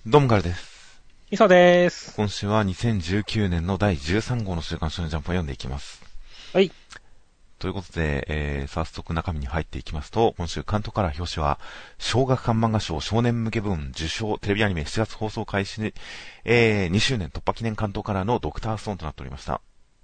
どうもガルです。 みそです。 今週は2019年の第13号の週刊少年ジャンプを読んでいきます。 はい。 ということで、早速中身に入っていきますと、今週関東から表紙は、小学館漫画賞少年向け部門受賞テレビアニメ7月放送開始に、2周年突破記念関東からのドクターストーンとなっておりました。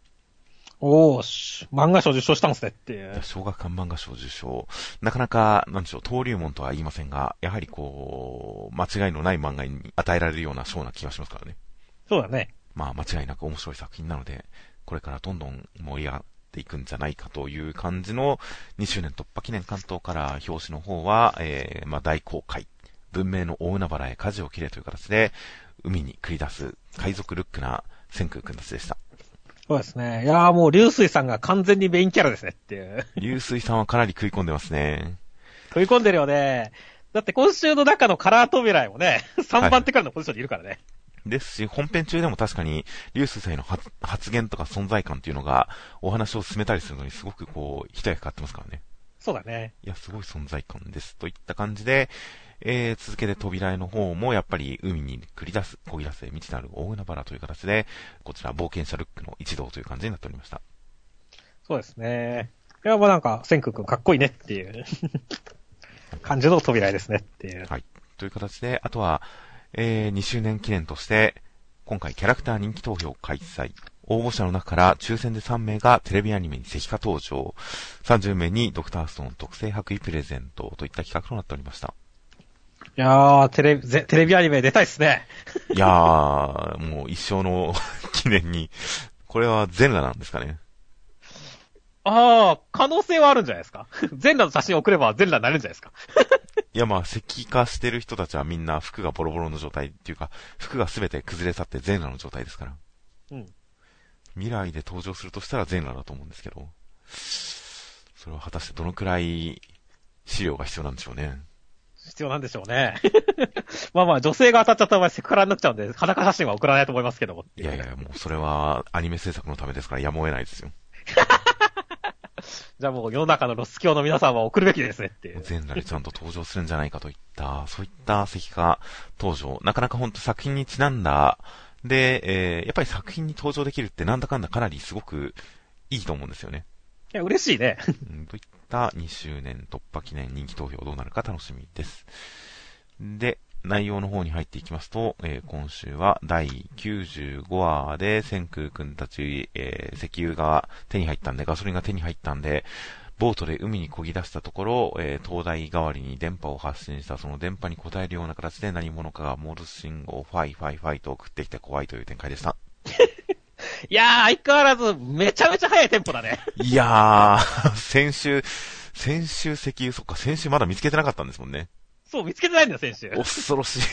漫画賞受賞したんですねっていう。 小学館漫画賞受賞。なかなか、なんでしょう、登竜門とは言いませんが、やはり間違いのない漫画に与えられるような賞な気がしますからね。 そうだね。 まあ間違いなく面白い作品なので、これからどんどん盛り上がっていくんじゃないかという感じの2周年突破記念関東から表紙の方は、大公開。文明の大海原へ舵を切れという形で、海に繰り出す海賊ルックな千空くんたちでした。 そうですね。いやーもう、流水さんが完全にメインキャラですねっていう。 流水さんはかなり食い込んでますね。 食い込んでるよね。だって今週の中のカラー扉もね、3番手からのポジションにいるからね。 ですし、本編中でも確かに、流水さんへの発言とか存在感っていうのが、お話を進めたりするのにすごく一役買ってますからね。 そうだね。 いや、すごい存在感です。といった感じで、続けて扉絵の方もやっぱり海に繰り出す、漕ぎ出す未知なる大海原という形で、こちら冒険者ルックの一同という感じになっておりました。 そうですね。いや、もうなんか、千空くんかっこいいねっていう感じの扉絵ですねっていう。 はい。という形で、あとは、2周年記念として、今回キャラクター人気投票開催。応募者の中から抽選で3名がテレビアニメに石化登場。30名にドクターストーン特製白衣プレゼントといった企画となっておりました。 いやー、テレビアニメ出たいっすね。 いやー、もう一生の記念に、これは全裸なんですかね。 可能性はあるんじゃないですか。全裸の写真を送れば全裸になれるんじゃないですか。 いやまあ、石化してる人たちはみんな服がボロボロの状態っていうか、服がすべて崩れ去って全裸の状態ですから。 うん。 未来で登場するとしたら全裸だと思うんですけど、それは果たしてどのくらい資料が必要なんでしょうね。 必要なんでしょうね。まあ、女性が当たっちゃった場合セクハラになっちゃうんで、裸写真は送らないと思いますけども。 いやいや、もうそれはアニメ制作のためですからやむを得ないですよ。 じゃあもう世の中のロス教の皆さんは送るべきですねっていう。 全裸でちゃんと登場するんじゃないかといった、そういった石化登場。なかなかほんと作品にちなんだ、で、やっぱり作品に登場できるってなんだかんだかなりすごくいいと思うんですよね。 いや、嬉しいね。 といった2周年突破記念人気投票どうなるか楽しみです。で、内容の方に入っていきますと、今週は第95話で千空くんたち、石油が手に入ったんで、ガソリンが手に入ったんで、ボートで海に漕ぎ出したところ、灯台代わりに電波を発信したその電波に応えるような形で何者かがモールス信号ファイファイファイと送ってきて怖いという展開でした。 いやー、相変わらずめちゃめちゃ速いテンポだね。 いやー、先週石油、そっか、先週まだ見つけてなかったんですもんね。 そう、見つけてないんだよ、選手。 恐ろしい。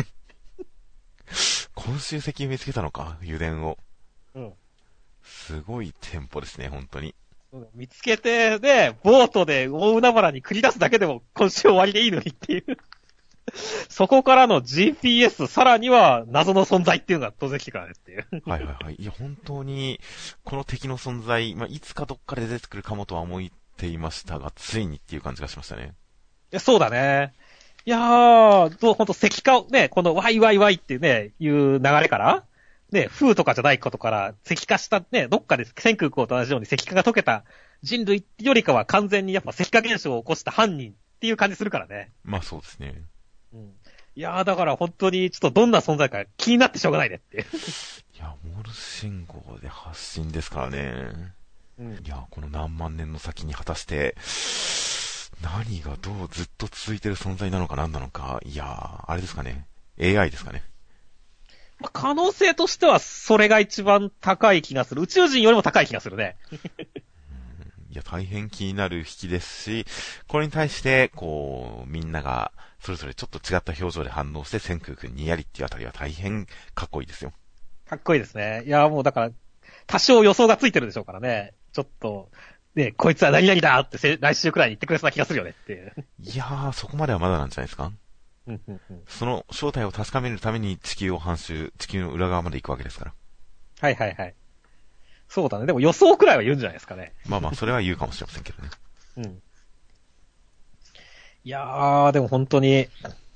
今週石油見つけたのか、油田を。 うん。 すごいテンポですね、本当に。 見つけて、で、ボートで大海原に繰り出すだけでも今週終わりでいいのにっていう。そこからの GPS、さらには謎の存在っていうのが当然来てからねっていう。 はいはいはい。いや、本当に、この敵の存在、いつかどっかで出てくるかもとは思っていましたが、ついにっていう感じがしましたね。 いや、そうだね。いやー、ほんと石化をね、このワイワイワイっていうね、いう流れから、ね、風とかじゃないことから、石化したね、どっかで千空港と同じように石化が溶けた人類よりかは完全にやっぱ石化現象を起こした犯人っていう感じするからね。 まあそうですね。 うん。いやー、だから本当にちょっとどんな存在か気になってしょうがないねって。 いや、モールス信号で発信ですからね。 うん。 いや、この何万年の先に果たして、何がどうずっと続いてる存在なのか何なのか、いやー、あれですかね。AI ですかね。 まあ、可能性としてはそれが一番高い気がする。宇宙人よりも高い気がするね。 いや、大変気になる引きですし、これに対して、みんなが、それぞれちょっと違った表情で反応して、千空くんにやりっていうあたりは大変かっこいいですよ。 かっこいいですね。いや、もうだから、多少予想がついてるでしょうからね。ちょっと、ね、こいつは何々だって来週くらいに言ってくれそうな気がするよねっていう。 いやー、そこまではまだなんじゃないですか。その正体を確かめるために地球の裏側まで行くわけですから。 はいはいはい。そうだね。でも予想くらいは言うんじゃないですかね。 まあまあ、それは言うかもしれませんけどね。 うん。いやー、でも本当に、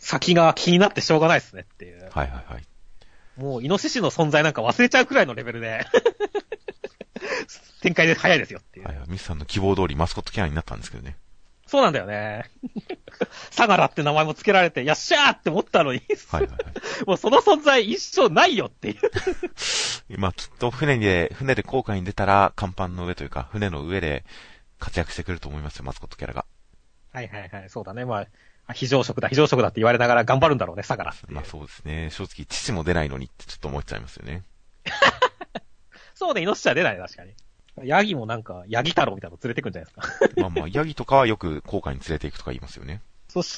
先が気になってしょうがないですねっていう。 はいはいはい。 もう、イノシシの存在なんか忘れちゃうくらいのレベルで、展開で早いですよっていう。 はいはい。ミスさんの希望通りマスコットキャラになったんですけどね。 そうなんだよね。サガラって名前も付けられて、やっしゃーって思ったのに。 はいはいはい。 もうその存在一生ないよっていう。 今きっと船で航海に出たら、甲板の上というか、船の上で活躍してくると思いますよ、マスコットキャラが。 はいはいはい、そうだね。まあ、非常食だって言われながら頑張るんだろうね、サガラって。 まあそうですね。正直、父も出ないのにってちょっと思っちゃいますよね。 そうね、イノシシは出ないね、確かに。ヤギもなんか、ヤギ太郎みたいなの連れてくんじゃないですか。 まあまあ、ヤギとかはよく航海に連れて行くとか言いますよね。 そして、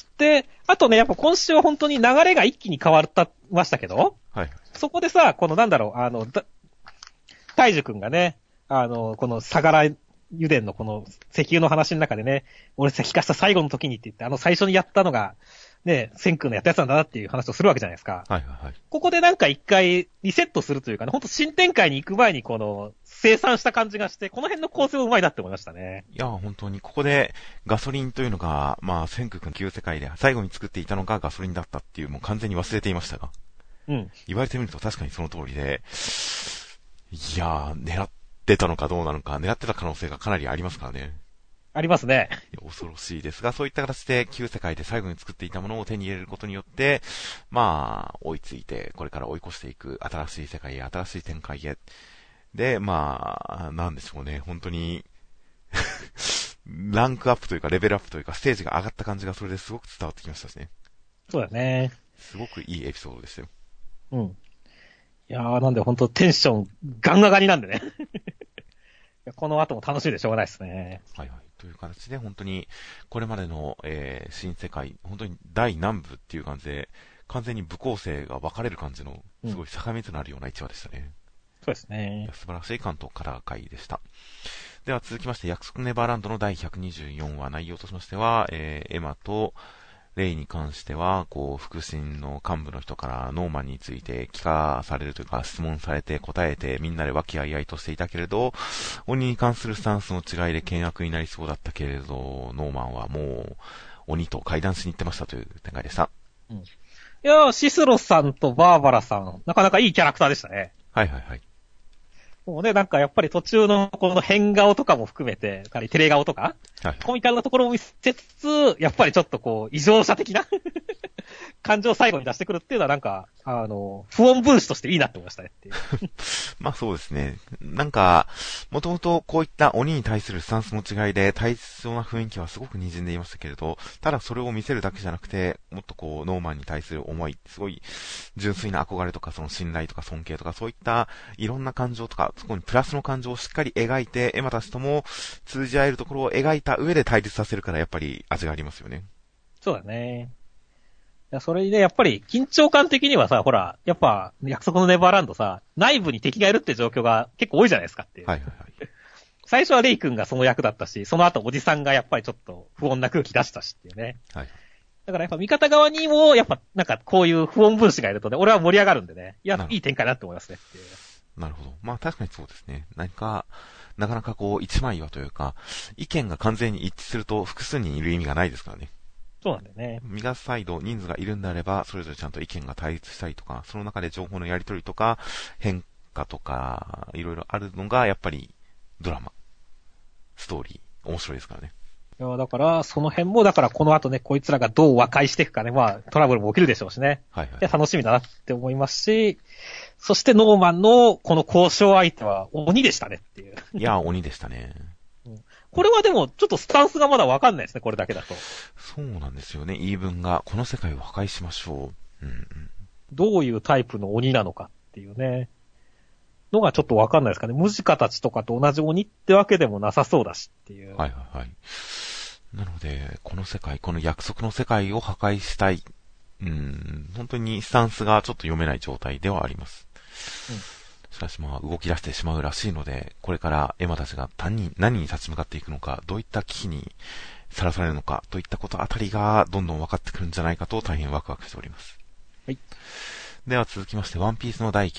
あとね、やっぱ今週は本当に流れが一気に変わったましたけど、 はい。 そこでさ、このなんだろう、大樹くんがね、このサガラ油田のこの石油の話の中でね、俺石化した最後の時にって言って、最初にやったのが、ね、千空のやったやつなんだなっていう話をするわけじゃないですか。 はいはいはい。 ここでなんか一回リセットするというかね、ほんと新展開に行く前にこの生産した感じがして、この辺の構成もうまいなって思いましたね。 いや、本当にここでガソリンというのが、まあ、千空の旧世界で最後に作っていたのがガソリンだったっていう、もう完全に忘れていましたが。 うん。 言われてみると確かにその通りで、いやー、狙ってたのかどうなのか、狙ってた可能性がかなりありますからね。 ありますね。 恐ろしいですが、そういった形で旧世界で最後に作っていたものを手に入れることによって、まあ、追いついて、これから追い越していく新しい世界へ、新しい展開へ。で、まあ、なんでしょうね、本当に、ランクアップというか、レベルアップというか、ステージが上がった感じがそれですごく伝わってきましたしね。 そうだね。 すごくいいエピソードでしたよ。 うん。いやー、なんで本当テンションガンガンになんでね。この後も楽しみでしょうがないですね。 はいはい。という形で、本当に、これまでの、新世界、本当に大南部っていう感じで、完全に部構成が分かれる感じの、すごい境目となるような一話でしたね。 そうですね。 素晴らしい関東カラー会でした。では続きまして、約束ネバーランドの第124話、内容としましては、エマとレイに関しては、腹心の幹部の人からノーマンについて聞かされるというか、質問されて答えて、みんなで和気あいあいとしていたけれど、鬼に関するスタンスの違いで険悪になりそうだったけれど、ノーマンはもう、鬼と会談しに行ってましたという展開でした。 うん。いやー、シスロさんとバーバラさん、なかなかいいキャラクターでしたね。 はいはいはい。 もうね、なんかやっぱり途中のこの変顔とかも含めて、テレ顔とか、 はい、 コミカルなところを見せつつ、やっぱりちょっと異常者的な感情を最後に出してくるっていうのはなんか、不穏分子としていいなって思いましたねっていう。 まあそうですね。なんか、もともとこういった鬼に対するスタンスの違いで対立な雰囲気はすごく滲んでいましたけれど、ただそれを見せるだけじゃなくて、もっとノーマンに対する思い、すごい純粋な憧れとかその信頼とか尊敬とかそういったいろんな感情とか、そこにプラスの感情をしっかり描いて、エマたちとも通じ合えるところを描いた上で対立させるからやっぱり味がありますよね。 そうだね。いや、それにね、やっぱり緊張感的にはさ、ほら、やっぱ約束のネバーランドさ、内部に敵がいるって状況が結構多いじゃないですかっていう。 はいはいはい。 最初はレイ君がその役だったし、その後おじさんがやっぱりちょっと不穏な空気出したしっていうね。 はい。 だからやっぱ味方側にも、やっぱなんかこういう不穏分子がいるとね、俺は盛り上がるんでね。いや、いい展開だって思いますねっていう。 なるほど。まあ確かにそうですね。なかなか一枚岩というか、意見が完全に一致すると複数人いる意味がないですからね。 そうなんだよね。 ミガサイド、人数がいるんであれば、それぞれちゃんと意見が対立したりとか、その中で情報のやり取りとか、変化とか、いろいろあるのが、やっぱり、ドラマ、ストーリー、面白いですからね。 いや、だから、その辺も、だからこの後ね、こいつらがどう和解していくかね、まあ、トラブルも起きるでしょうしね。 はいはい。 で、楽しみだなって思いますし、そしてノーマンのこの交渉相手は鬼でしたねっていう。 いや、鬼でしたね。 これはでも、ちょっとスタンスがまだわかんないですね、これだけだと。 そうなんですよね。言い分が、この世界を破壊しましょう。うんうん。 どういうタイプの鬼なのかっていうね。のがちょっとわかんないですかね。ムジカたちとかと同じ鬼ってわけでもなさそうだしっていう。 はいはいはい。なので、この世界、この約束の世界を破壊したい。本当にスタンスがちょっと読めない状態ではあります。うん。しかしまあ動き出してしまうらしいので、これからエマたちが何に立ち向かっていくのか、どういった危機にさらされるのか、といったことあたりがどんどん分かってくるんじゃないかと大変ワクワクしております。 はい。 では続きまして、ワンピースの第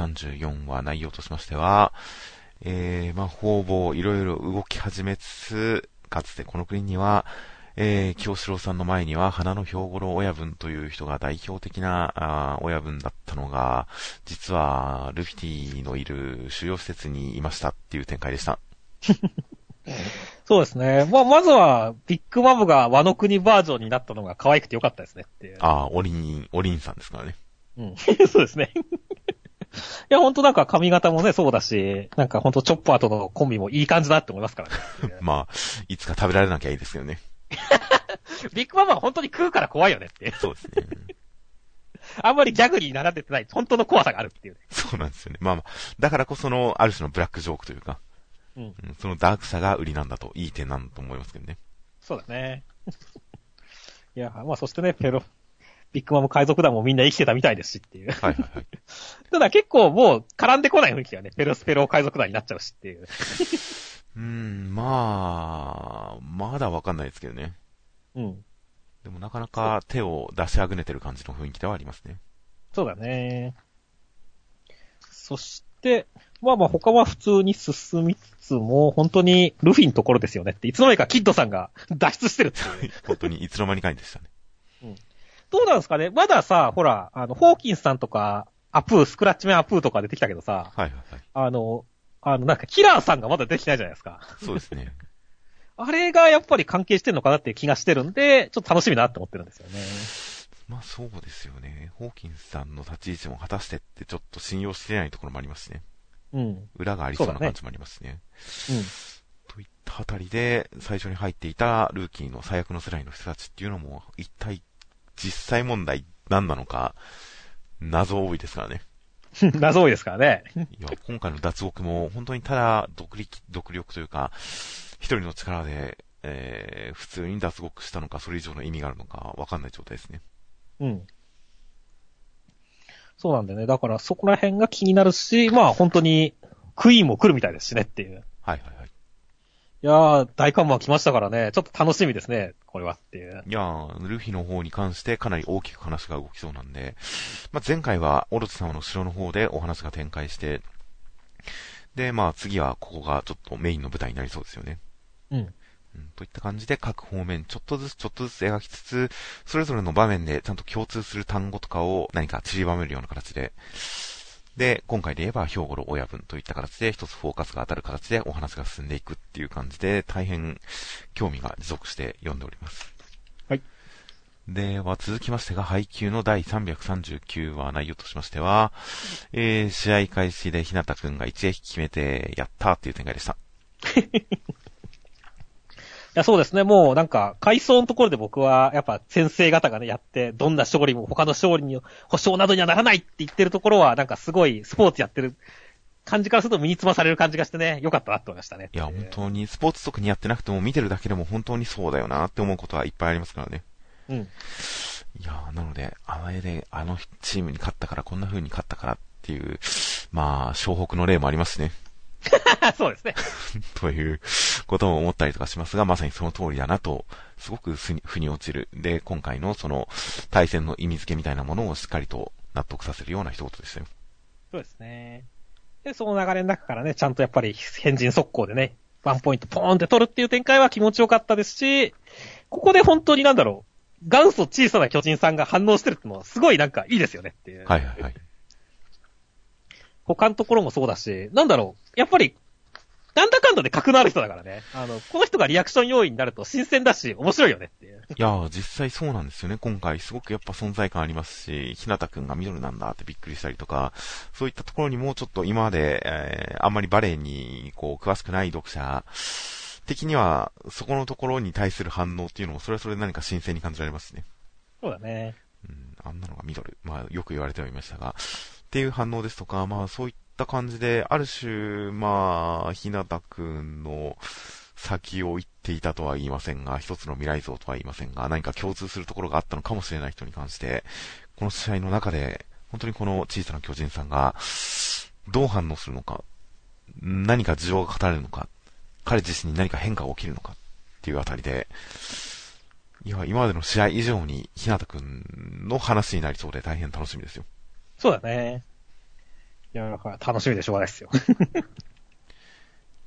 934話内容としましては、まあ方々いろいろ動き始めつつ、かつてこの国には、 清志郎さんの前には、花の兵五郎親分という人が代表的な親分だったのが、実は、ルフィティのいる収容施設にいましたっていう展開でした。 そうですね。まずは、ビッグマムがワノ国バージョンになったのが可愛くてよかったですねっていう。 オリンさんですからね。 うん。そうですね。いや、ほんとなんか髪型もね、そうだし、なんかほんとチョッパーとのコンビもいい感じだって思いますからね。 まあ、いつか食べられなきゃいいですよね。 ビッグマムは本当に食うから怖いよねっていう。 そうですね。 あんまりギャグに並んでてない、本当の怖さがあるっていう、ね。 そうなんですよね。まあ、だからこその、ある種のブラックジョークというか、そのダークさが売りなんだと、いい点なんだと思いますけどね。 そうだね。いや、まあそしてね、ビッグマム海賊団もみんな生きてたみたいですしっていう。 はいはいはい。 ただ結構もう絡んでこない雰囲気がね、ペロスペロ海賊団になっちゃうしっていう。 まだわかんないですけどね。 うん。 でもなかなか手を出しあぐねてる感じの雰囲気ではありますね。 そうだね。そして、まあ他は普通に進みつつも、本当にルフィのところですよねって、いつの間にかキッドさんが脱出してるっていう。 本当にいつの間にかにでしたね。 うん。どうなんですかね、まださ、ほら、ホーキンスさんとか、スクラッチメンアプーとか出てきたけどさ、 はいはいはい。 なんかキラーさんがまだ出てきてないじゃないですか。 そうですね。 あれがやっぱり関係してんのかなっていう気がしてるんで、ちょっと楽しみだなって思ってるんですよね。 まあそうですよね。ホーキンスさんの立ち位置も果たしてってちょっと信用してないところもありますしね。 うん。 裏がありそうな感じもありますね。 うん。 といったあたりで、最初に入っていたルーキーの最悪の世代の人たちっていうのも、一体実際問題何なのか、謎多いですからね。 謎多いですからね。 いや、今回の脱獄も本当にただ独力というか、一人の力で、普通に脱獄したのか、それ以上の意味があるのか、わかんない状態ですね。 うん。そうなんだよね。だからそこら辺が気になるし、まあ本当にクイーンも来るみたいですしねっていう。 はいはいはい。 いやー、大看板来ましたからね。ちょっと楽しみですね。これはっていう。 いやー、ルフィの方に関してかなり大きく話が動きそうなんで、まあ、前回はオロチ様の城の方でお話が展開して、で、まあ次はここがちょっとメインの舞台になりそうですよね。 うん。 といった感じで各方面ちょっとずつ描きつつ、それぞれの場面でちゃんと共通する単語とかを何か散りばめるような形で、で、今回で言えば兵庫の親分といった形で一つフォーカスが当たる形でお話が進んでいくっていう感じで大変興味が持続して読んでおります。 はい。 では続きましてが配給の第339話内容としましては、試合開始で日向くんが一撃決めてやったーっていう展開でした。 いや、そうですね。もうなんか、回想のところで僕は、やっぱ先生方がね、やって、どんな勝利も他の勝利に保証などにはならないって言ってるところは、なんかすごいスポーツやってる感じからすると身につまされる感じがしてね、良かったなって思いましたね。 いや、本当にスポーツ特にやってなくても見てるだけでも本当にそうだよなって思うことはいっぱいありますからね。 うん。 いや、なので、あれであのチームに勝ったからこんな風に勝ったからっていう、まあ、湘北の例もありますね。 そうですね。 ということも思ったりとかしますが、まさにその通りだなと、すごく腑に落ちる。で、今回のその対戦の意味付けみたいなものをしっかりと納得させるような一言でしたよ。 そうですね。で、その流れの中からね、ちゃんとやっぱり変人速攻でね、ワンポイントポーンって取るっていう展開は気持ちよかったですし、ここで本当になんだろう、元祖小さな巨人さんが反応してるってのはすごいなんかいいですよねっていう。 はいはいはい。 他のところもそうだし、なんだろう、やっぱり、なんだかんだで格のある人だからね。この人がリアクション要員になると新鮮だし、面白いよねっていう。 いやー、実際そうなんですよね。今回すごくやっぱ存在感ありますし、日向くんがミドルなんだってびっくりしたりとか、そういったところにもちょっと今まで、あんまりバレーにこう詳しくない読者的には、そこのところに対する反応っていうのもそれはそれで何か新鮮に感じられますね。 そうだね。 あんなのがミドル。まあよく言われてはいましたが、っていう反応ですとか、まあそういった感じで、ある種、まあ、日向くんの先を行っていたとは言いませんが、一つの未来像とは言いませんが、何か共通するところがあったのかもしれない人に関して、この試合の中で、本当にこの小さな巨人さんが、どう反応するのか、何か事情が語られるのか、彼自身に何か変化が起きるのかっていうあたりで、いや、今までの試合以上に、日向くんの話になりそうで大変楽しみですよ。 そうだね。いや、だから楽しみでしょうがないですよ。 いや、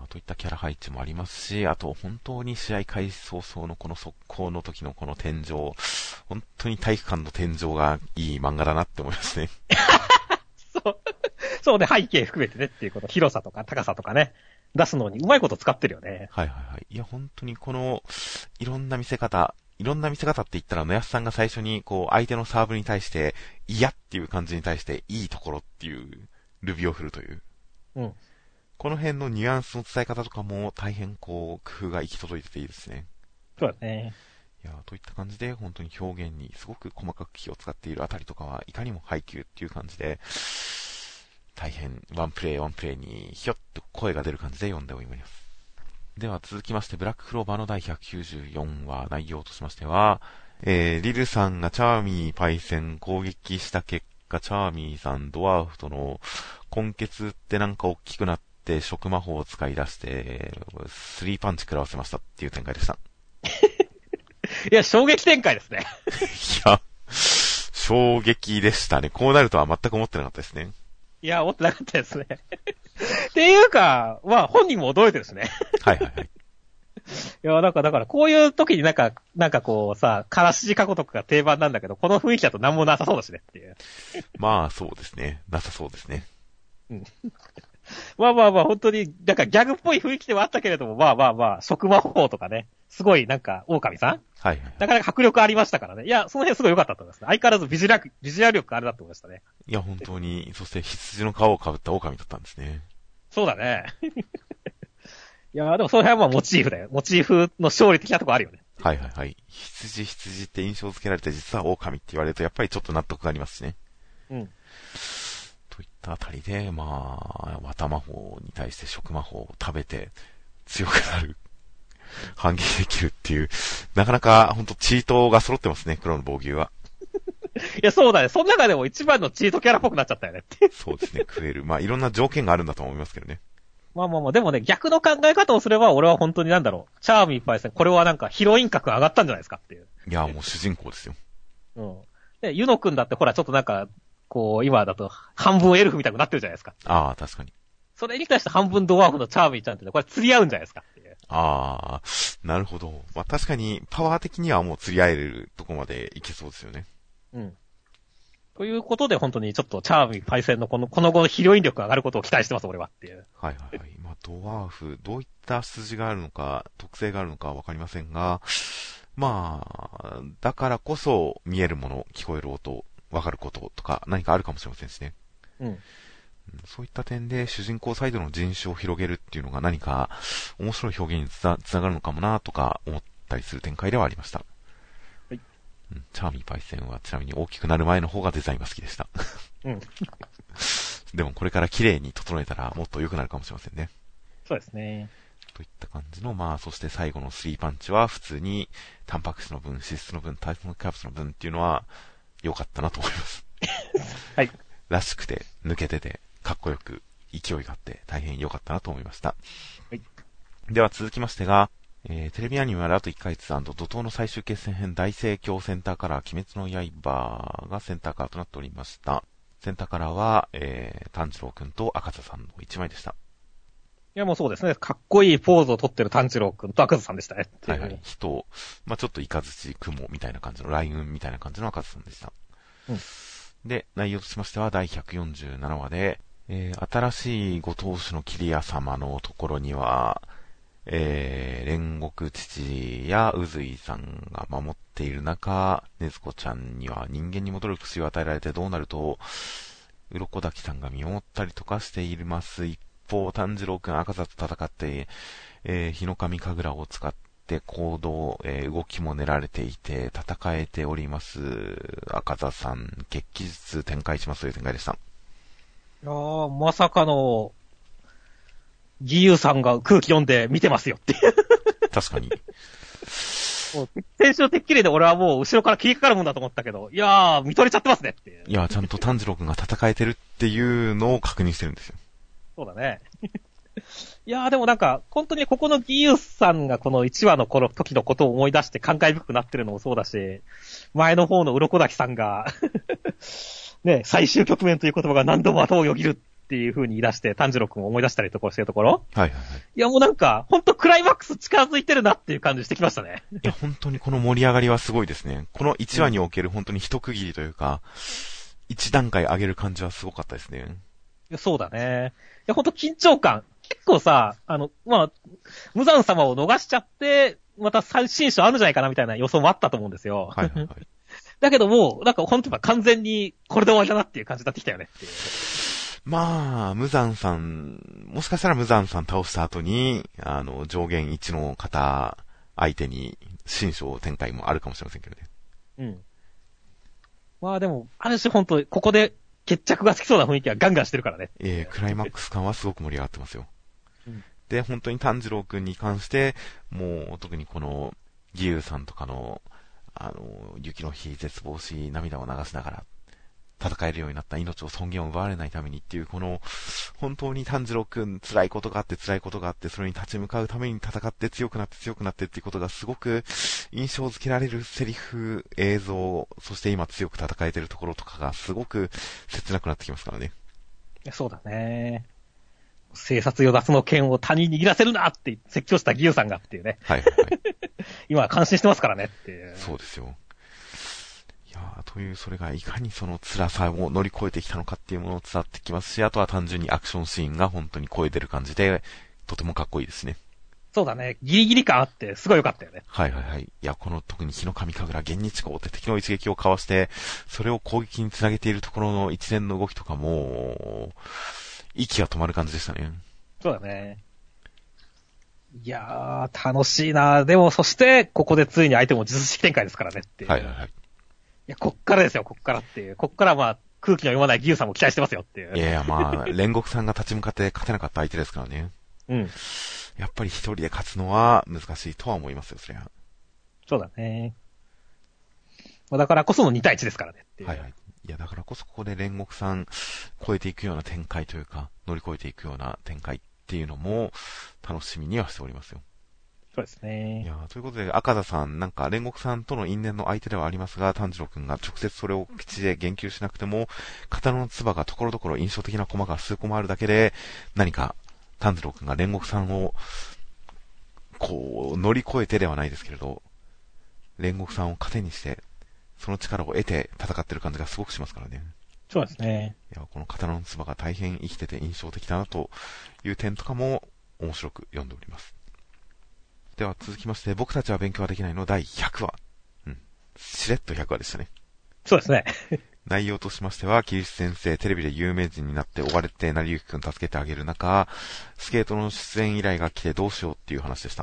といったキャラ配置もありますし、あと本当に試合開始早々のこの速攻の時のこの天井、本当に体育館の天井がいい漫画だなって思いますね。 そう。そうね、背景含めてねっていうこと、広さとか高さとかね、出すのにうまいこと使ってるよね。 はいはいはい。いや本当にこの、いろんな見せ方って言ったら、野安さんが最初にこう相手のサーブに対して、嫌っていう感じに対していいところっていうルビを振るという。 うん。 この辺のニュアンスの伝え方とかも大変こう工夫が行き届いてていいですね。 そうだね。 いやといった感じで本当に表現にすごく細かく気を使っているあたりとかはいかにも配球っていう感じで大変ワンプレイにひょっと声が出る感じで読んでおります。では続きましてブラッククローバーの第194話内容としましては、リルさんがチャーミーパイセン攻撃した結果チャーミーさんドワーフとの根血ってなんか大きくなって食魔法を使い出して3パンチ食らわせましたっていう展開でした。 いや、衝撃展開ですね。 いや、衝撃でしたね。こうなるとは全く思ってなかったですね。 いや、思ってなかったですね。っていうか、まあ本人も驚いてるしね。 はいはいはい。 いや、だからこういう時になんかこうさ、からし過去とかが定番なんだけど、この雰囲気だと何もなさそうだしねっていう。 まあそうですね。なさそうですね。 うん。まあ、本当に、なんかギャグっぽい雰囲気ではあったけれども、まあ、食魔法とかね、すごいなんか、狼さんはいはい。 なかなか迫力ありましたからね。いや、その辺すごい良かったと思いますね。相変わらずビジュアル力あれだと思いましたね。 いや本当に、そして羊の皮をかぶった狼だったんですね。 そうだね。いや、でもその辺はまあモチーフだよ。モチーフの勝利的なとこあるよね。 はいはいはい。羊って印象付けられて実は狼って言われるとやっぱりちょっと納得がありますしね。 うん。 といったあたりで、まあ、綿魔法に対して食魔法を食べて強くなる。反撃できるっていう、なかなかほんとチートが揃ってますね、黒の防御は。 いや、そうだね。その中でも一番のチートキャラっぽくなっちゃったよねって。 そうですね、食える。まあいろんな条件があるんだと思いますけどね。 まあ、でもね、逆の考え方をすれば、俺は本当になんだろう。チャーミーパイセン、これはなんかヒロイン格上がったんじゃないですかっていう。 いや、もう主人公ですよ。 うん。で、ユノ君だってほら、ちょっとなんか、こう、今だと半分エルフみたいになってるじゃないですか。 ああ、確かに。 それに対して半分ドワーフのチャーミーちゃんってこれ釣り合うんじゃないですかっていう。 ああ、なるほど。まあ確かにパワー的にはもう釣り合えるとこまでいけそうですよね。 うん。ということで本当にちょっとチャーミーパイセンのこの後のヒロイン力が上がることを期待してます、俺はっていう。 はいはいはい。まあドワーフ、どういった筋があるのか、特性があるのかわかりませんが、まあ、だからこそ見えるもの、聞こえる音、わかることとか何かあるかもしれませんしね。 うん。 そういった点で主人公サイドの人種を広げるっていうのが何か面白い表現につながるのかもなとか思ったりする展開ではありました。 はい。 チャーミーパイセンはちなみに大きくなる前の方がデザインが好きでした。 うん。 でもこれから綺麗に整えたらもっと良くなるかもしれませんね。 そうですね。 といった感じの、まあ、そして最後の3パンチは普通にタンパク質の分、脂質の分、タイプのキャプスの分っていうのは良かったなと思います。 はい。 らしくて、抜けてて、かっこよく、勢いがあって大変良かったなと思いました。 はい。 では続きましてが、テレビアニメはあと1ヶ月&怒涛の最終決戦編大盛況センターカラー鬼滅の刃がセンターカラーとなっておりました。センターカラーは、炭治郎くんと赤座さんの1枚でした。 いやもうそうですね。かっこいいポーズを取ってる炭治郎くんと赤座さんでしたね。 はいはい。人、まあちょっとイカズチ雲みたいな感じの、雷雲みたいな感じの赤座さんでした。 うん。 で、内容としましては第147話で、新しいご当主の桐谷様のところには、煉獄父や宇髄さんが守っている中、禰豆子ちゃんには人間に戻る薬を与えられてどうなると、鱗滝さんが見守ったりとかしています。一方、炭治郎くん赤座と戦って、日の神神楽を使って行動、動きも練られていて戦えております。赤座さん、決起術展開しますという展開でした。 いやー、まさかの、義勇さんが空気読んで見てますよっていう。 確かに。 もう先週てっきりで俺はもう後ろから切りかかるもんだと思ったけど、いやー、見とれちゃってますねっていう。 いや、ちゃんと炭治郎くんが戦えてるっていうのを確認してるんですよ。 そうだね。いやーでもなんか、本当にここの義勇さんがこの1話の時のことを思い出して感慨深くなってるのもそうだし、前の方の鱗滝さんが、ね、最終局面という言葉が何度も後をよぎるっていう風に言い出して、炭治郎くんを思い出したりとかしてるところ。 はいはいはい。 いやもうなんか、ほんとクライマックス近づいてるなっていう感じしてきましたね。 いや、本当にこの盛り上がりはすごいですね。この1話における本当に一区切りというか、一段階上げる感じはすごかったですね。 いやそうだね。いやほんと緊張感。結構さ、無惨様を逃しちゃって、また最新章あるんじゃないかなみたいな予想もあったと思うんですよ。 はいはいはい。 だけども、なんかほんと完全にこれで終わりだなっていう感じになってきたよねっていう。 まあ、無惨さん、もしかしたら無惨さん倒した後に、上限1の方相手に新章展開もあるかもしれませんけどね。 うん。まあでも、ある種ほんと、ここで決着がつきそうな雰囲気はガンガンしてるからね。 クライマックス感はすごく盛り上がってますよ。 うん、 で、本当に炭治郎くんに関して、もう特にこの、義勇さんとかの、雪の日絶望し涙を流しながら戦えるようになった命を尊厳を奪われないためにっていう、この、本当に炭治郎くん辛いことがあって、それに立ち向かうために戦って強くなってっていうことがすごく印象づけられるセリフ、映像、そして今強く戦えてるところとかがすごく切なくなってきますからね。 そうだね。生殺与奪の剣を他に握らせるなって説教した義勇さんがっていうね。 はいはいはい。 今は感心してますからねっていう。 そうですよ。いやー、という、それがいかにその辛さを乗り越えてきたのかっていうものを伝わってきますし、あとは単純にアクションシーンが本当に超えてる感じで、とてもかっこいいですね。 そうだね。ギリギリ感あって、すごい良かったよね。 はいはいはい。いや、この特に日の神神楽、幻日光って敵の一撃をかわして、それを攻撃につなげているところの一連の動きとかも、息が止まる感じでしたね。 そうだね。いやー、楽しいな。でも、そして、ここでついに相手も術式展開ですからねっていう。 はいはいはい。 いや、こっからですよ、こっからっていう。こっからまあ、空気の読まない義勇さんも期待してますよっていう。 いやいや、まあ、煉獄さんが立ち向かって勝てなかった相手ですからね。 うん。 やっぱり一人で勝つのは難しいとは思いますよ、そりゃ。 そうだね。だからこその2対1ですからねっていう。 はいはい。いや、だからこそここで煉獄さん超えていくような展開というか、乗り越えていくような展開っていうのも楽しみにはしておりますよ。 そうですね。 いや、ということで、赤田さん、なんか煉獄さんとの因縁の相手ではありますが、炭治郎くんが直接それを口で言及しなくても、刀の唾がところどころ印象的なコマが数コマあるだけで、何か炭治郎くんが煉獄さんを、こう、乗り越えてではないですけれど、煉獄さんを糧にして、その力を得て戦ってる感じがすごくしますからね。 そうですね。 いや、この刀の唾が大変生きてて印象的だなという点とかも面白く読んでおります。では続きまして、僕たちは勉強はできないの第100話。しれっと100話でしたね。 そうですね。 内容としましては、キリス先生、テレビで有名人になって追われて、成りゆきくん助けてあげる中、スケートの出演依頼が来てどうしようっていう話でした。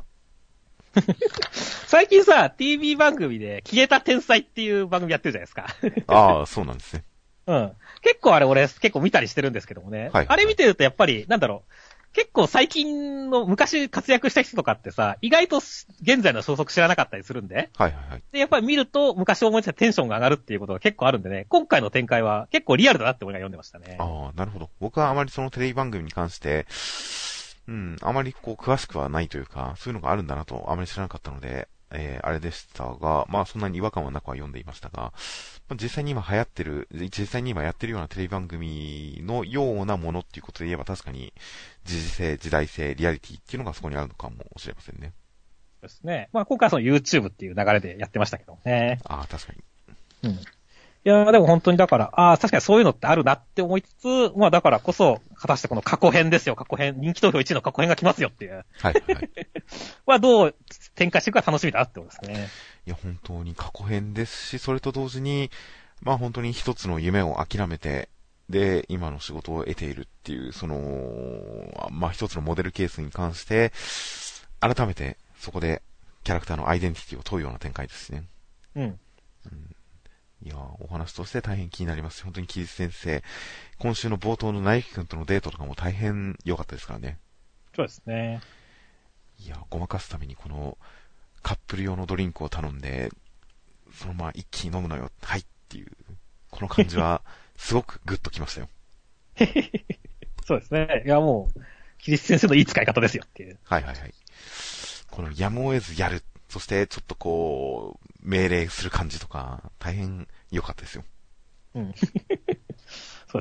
最近さ、TV 番組で消えた天才っていう番組やってるじゃないですか。 ああ、そうなんですね。 うん。結構あれ俺結構見たりしてるんですけどもね。 はい。 あれ見てるとやっぱり、なんだろう。結構最近の昔活躍した人とかってさ、意外と現在の消息知らなかったりするんで。 はいはいはい。 で、やっぱり見ると昔思い出したテンションが上がるっていうことが結構あるんでね、今回の展開は結構リアルだなって思いが読んでましたね。 ああ、なるほど。僕はあまりそのテレビ番組に関して、あまりこう詳しくはないというか、そういうのがあるんだなとあまり知らなかったので、あれでしたが、まあそんなに違和感はなくは読んでいましたが、実際に今やってるようなテレビ番組のようなものっていうことで言えば確かに、時事性、時代性、リアリティっていうのがそこにあるのかもしれませんね。 そうですね。まあ今回はその YouTube っていう流れでやってましたけどね。 ああ、確かに。 うん。いやでも本当にだから、確かにそういうのってあるなって思いつつ、まあだからこそ、果たしてこの過去編ですよ、過去編。人気投票1位の過去編が来ますよっていう。 はい、はい。 はどう展開していくか楽しみだなってことですね。 いや、本当に過去編ですし、それと同時に、まあ本当に一つの夢を諦めて、で、今の仕事を得ているっていう、その、まあ一つのモデルケースに関して、改めてそこでキャラクターのアイデンティティを問うような展開ですね。 うん。 いや、お話として大変気になります。本当にキリス先生、今週の冒頭のナイキ君とのデートとかも大変良かったですからね。 そうですね。 いや、ごまかすためにこのカップル用のドリンクを頼んで、そのまま一気に飲むのよ、はいっていう、この感じはすごくグッときましたよ。 そうですね。いやもう、キリス先生のいい使い方ですよっていう。 はいはいはい。このやむを得ずやる。そしてちょっとこう、命令する感じとか、大変良かったですよ。 うん。そうですね。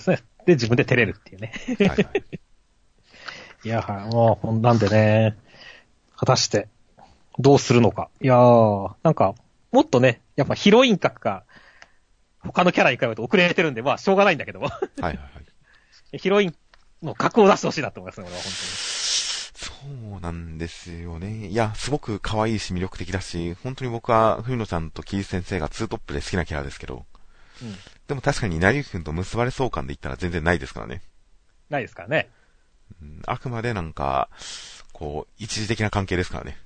で、自分で照れるっていうね。 はいはい。 いや、もう、なんでね、果たして、どうするのか。いやー、なんか、もっとね、やっぱヒロイン格が、他のキャラに比べると遅れてるんで、まあ、しょうがないんだけども。 はいはいはい。 ヒロインの格を出してほしいなと思いますね、俺は本そうなんですよね。いや、すごく可愛いし魅力的だし、本当に僕は、冬野ちゃんとキース先生がツートップで好きなキャラですけど、 当に。うん。 でも確かに成幸くんと結ばれそう感で言ったら全然ないですからね。 ないですからね。 あくまでなんか、こう、一時的な関係ですからね。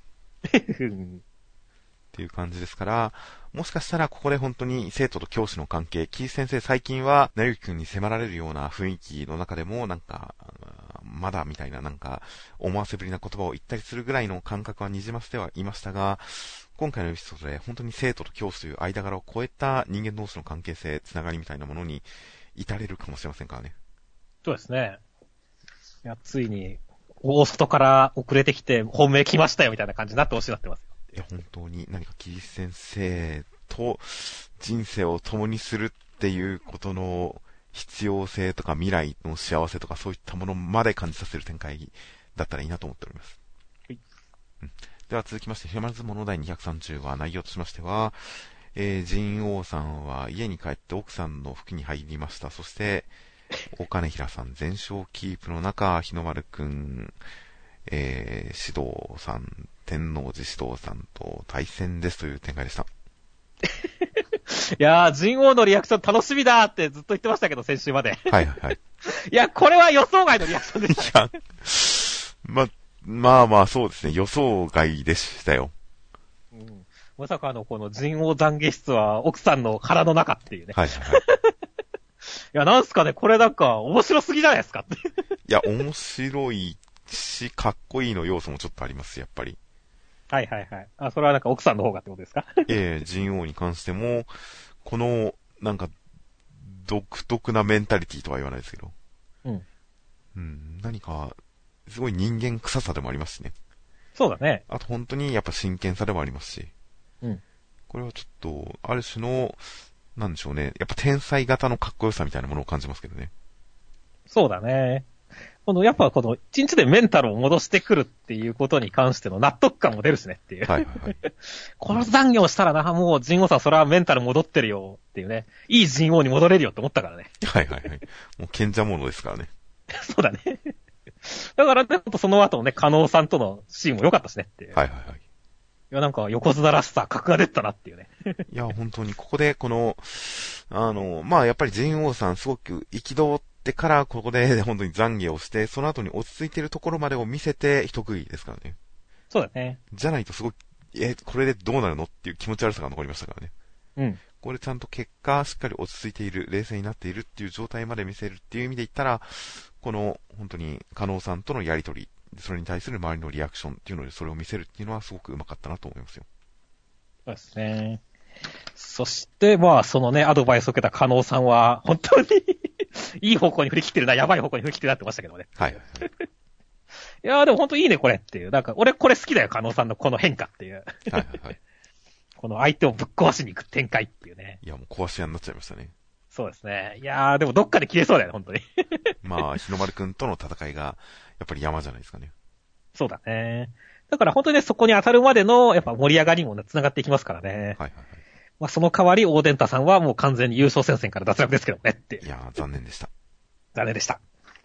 っていう感じですから、もしかしたらここで本当に生徒と教師の関係、キース先生最近は、成幸くんに迫られるような雰囲気の中でも、なんか、まだみたいななんか、思わせぶりな言葉を言ったりするぐらいの感覚はにじませてはいましたが、今回のエピソードで本当に生徒と教師という間柄を超えた人間同士の関係性、つながりみたいなものに至れるかもしれませんからね。 そうですね。いや、ついに、大外から遅れてきて、本命来ましたよ、みたいな感じになってほしいなってますよ。 いや、本当に何かキリス先生と人生を共にするっていうことの必要性とか未来の幸せとかそういったものまで感じさせる展開だったらいいなと思っております。 はい。 では続きまして、ひまず物第230話内容としましては、神王さんは家に帰って奥さんの服に入りました。そして、お金平さん全勝キープの中、日の丸くん、指導さん、天王寺指導さんと対戦ですという展開でした。 いやー、神王のリアクション楽しみだってずっと言ってましたけど、先週まで。 はいはいはい。 いや、これは予想外のリアクションでした。 いや、まあそうですね。予想外でしたよ。 うん、まさかのこの神王懺悔室は奥さんの腹の中っていうね。 はいはいはい。 いや、なんすかね、これなんか面白すぎじゃないですかって。 いや、面白いし、かっこいいの要素もちょっとあります、やっぱり。 はいはいはい。あ、それはなんか奥さんの方がってことですか？ 神王に関しても、この、なんか、独特なメンタリティとは言わないですけど。 うん。 うん、何か、すごい人間臭さでもありますしね。 そうだね。 あと本当にやっぱ真剣さでもありますし。 うん。 これはちょっと、ある種の、なんでしょうね。やっぱ天才型のかっこよさみたいなものを感じますけどね。 そうだね。やっぱこの、一日でメンタルを戻してくるっていうことに関しての納得感も出るしねっていう。 はいはいはい。 この残業したらな、もう神王さんそれはメンタル戻ってるよっていうね。いい神王に戻れるよって思ったからね。 はいはいはい。もう賢者者ですからね。 そうだね。だからね、その後のね、加納さんとのシーンも良かったしねっていう。 はいはいはい。 いや、なんか横綱らしさ、格が出たなっていうね。 いや、本当にここで、この、まあやっぱり神王さんすごく憤ってから、ここで本当に懺悔をして、その後に落ち着いているところまでを見せて一区切りですからね。 そうだね。 じゃないとすごい、これでどうなるのっていう気持ち悪さが残りましたからね。 うん。 これちゃんと結果、しっかり落ち着いている、冷静になっているっていう状態まで見せるっていう意味で言ったら、この、本当に、加納さんとのやりとり、それに対する周りのリアクションっていうので、それを見せるっていうのはすごくうまかったなと思いますよ。 そうですね。そして、まあ、そのね、アドバイスを受けた加納さんは、本当にいい方向に振り切ってるな、やばい方向に振り切ってるなってましたけどね。 はい。 いやーでも本当いいね、これっていう。なんか、俺これ好きだよ、加納さんのこの変化っていう。 はい。 この相手をぶっ壊しに行く展開っていうね。 いや、もう壊し屋になっちゃいましたね。 そうですね。いやーでもどっかで切れそうだよね、本当に。 まあ、日の丸くんとの戦いが、やっぱり山じゃないですかね。 そうだね。だから本当にね、そこに当たるまでの、やっぱ盛り上がりにも繋がっていきますからね。 はい。 まあその代わり、オーデンタさんはもう完全に優勝戦線から脱落ですけどねっていう。 いやー、残念でした。 残念でした。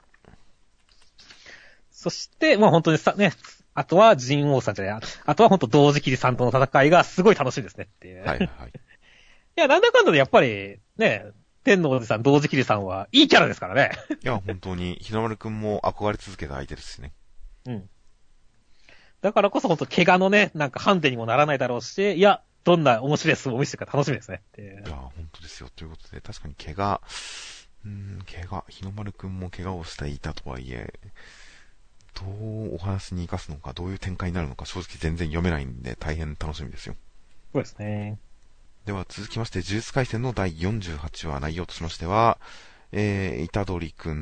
そして、まあ本当にさ、ね、あとは神王さんじゃない、あとは本当同時切りさんとの戦いがすごい楽しいですねっていう。 はい。 いや、なんだかんだでやっぱり、ね、天皇寺さん、同時切りさんはいいキャラですからね。 いや、本当に、日の丸くんも憧れ続けた相手ですしね。 うん。だからこそ本当怪我のね、なんかハンデにもならないだろうし、いや、どんな面白い相撲を見せてるか楽しみですねっていう。 いや、本当ですよ。ということで、確かに怪我、日の丸くんも怪我をしていたとはいえ、どうお話に活かすのか、どういう展開になるのか、正直全然読めないんで、大変楽しみですよ。 そうですね。 では続きまして、呪術廻戦の第48話内容としましては、虎杖くん